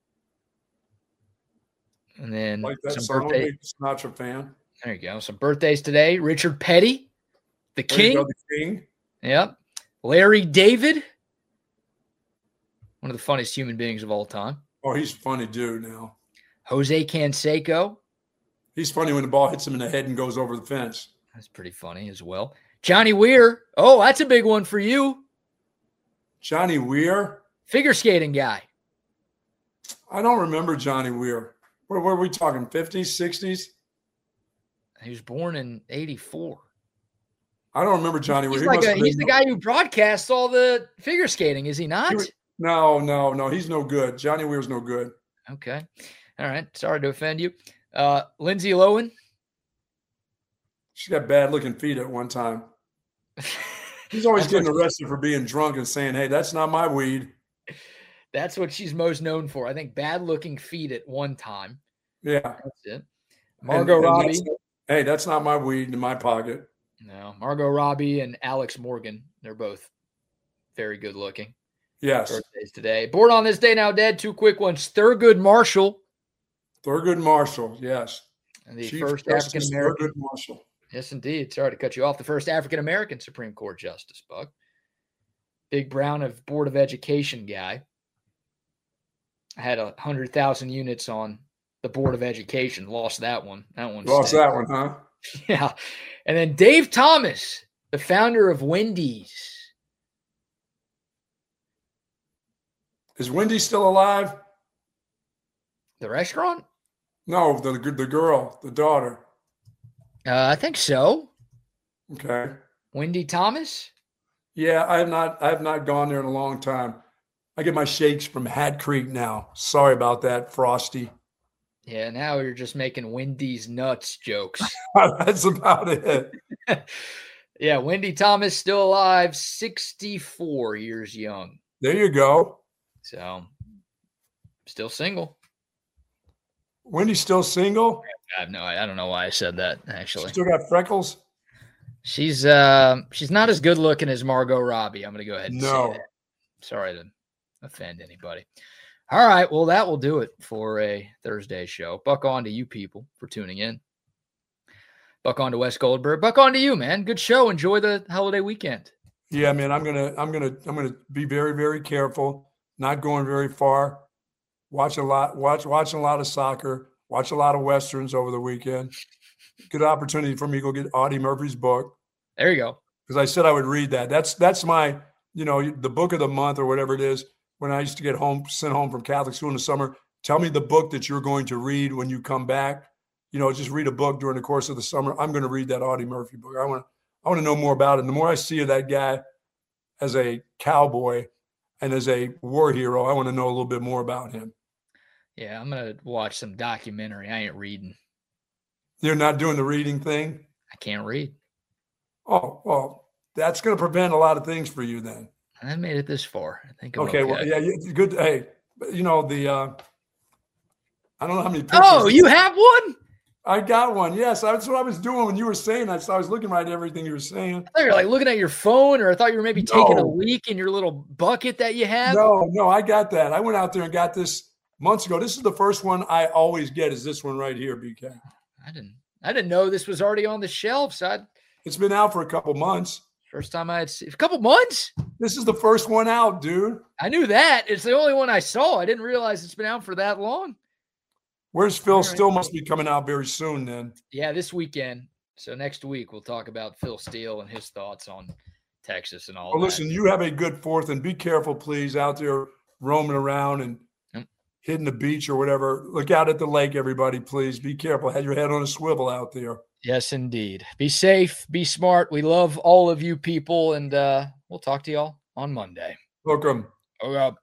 And then Like that some song, birthday. big Sinatra fan. There you go. Some birthdays today. Richard Petty, the There you King. go, the King. Yep. Larry David, one of the funniest human beings of all time. Oh, he's a funny dude now. Jose Canseco. He's funny when the ball hits him in the head and goes over the fence. That's pretty funny as well. Johnny Weir. Oh, that's a big one for you. Johnny Weir. Figure skating guy. I don't remember Johnny Weir. What were we talking? 50s, 60s? He was born in 84. I don't remember Johnny Weir. He's the guy who broadcasts all the figure skating, is he not? No. He's no good. Johnny Weir's no good. Okay. All right. Sorry to offend you. Lindsay Lohan. She got bad looking feet at one time. He's always getting arrested for being drunk and saying, "Hey, that's not my weed." That's what she's most known for. I think bad looking feet at one time. Yeah. That's it. Margot Robbie. That's not my weed in my pocket. No. Margot Robbie and Alex Morgan. They're both very good looking. Yes. Birthdays today. Born on this day now dead. Two quick ones. Thurgood Marshall. Thurgood Marshall. Yes. And the Chief first Justice African American. Thurgood Marshall. Yes, indeed. Sorry to cut you off. The first African American Supreme Court Justice, Buck. Big Brown of Board of Education guy. I had 100,000 units on the Board of Education. Lost that one. Lost that one, huh? Yeah. And then Dave Thomas, the founder of Wendy's. Is Wendy still alive? The restaurant? No, the girl, the daughter. I think so. Okay. Wendy Thomas? Yeah, I have not gone there in a long time. I get my shakes from Hat Creek now. Sorry about that, Frosty. Yeah, now you're just making Wendy's nuts jokes. That's about it. Yeah, Wendy Thomas still alive, 64 years young. There you go. So, still single. Wendy's still single? I don't know why I said that, actually. Still got freckles? She's not as good looking as Margot Robbie. I'm going to go ahead and say that. Sorry to offend anybody. All right, well, that will do it for a Thursday show. Buck on to you people for tuning in. Buck on to Wes Goldberg. Buck on to you, man. Good show. Enjoy the holiday weekend. Yeah, man. I'm gonna be very, very careful. Not going very far. Watching a lot of soccer. Watch a lot of westerns over the weekend. Good opportunity for me to go get Audie Murphy's book. There you go. Because I said I would read that. That's my, the book of the month or whatever it is. When I used to get sent home from Catholic school in the summer, tell me the book that you're going to read when you come back. Just read a book during the course of the summer. I'm going to read that Audie Murphy book. I want to know more about it. And the more I see of that guy as a cowboy and as a war hero, I want to know a little bit more about him. Yeah, I'm going to watch some documentary. I ain't reading. You're not doing the reading thing? I can't read. Oh, well, that's going to prevent a lot of things for you then. I made it this far. I think I'm okay. Well, yeah, good. Hey, I don't know how many pictures. Oh, you have one? I got one. Yes, that's what I was doing when you were saying that. So I was looking right at everything you were saying. I thought you were like looking at your phone, or I thought you were maybe taking a leak in your little bucket that you have. No, I got that. I went out there and got this months ago. This is the first one I always get. Is this one right here, BK? I didn't know this was already on the shelf. So it's been out for a couple months. First time I had seen a couple months. This is the first one out, dude. I knew that. It's the only one I saw. I didn't realize it's been out for that long. Where's Phil? Right. Still must be coming out very soon then. Yeah, this weekend. So next week we'll talk about Phil Steele and his thoughts on Texas and all that. Well, listen, you have a good 4th, and be careful, please, out there roaming around and hitting the beach or whatever. Look out at the lake, everybody, please. Be careful. Have your head on a swivel out there. Yes, indeed. Be safe. Be smart. We love all of you people, and we'll talk to y'all on Monday. Welcome. Okay.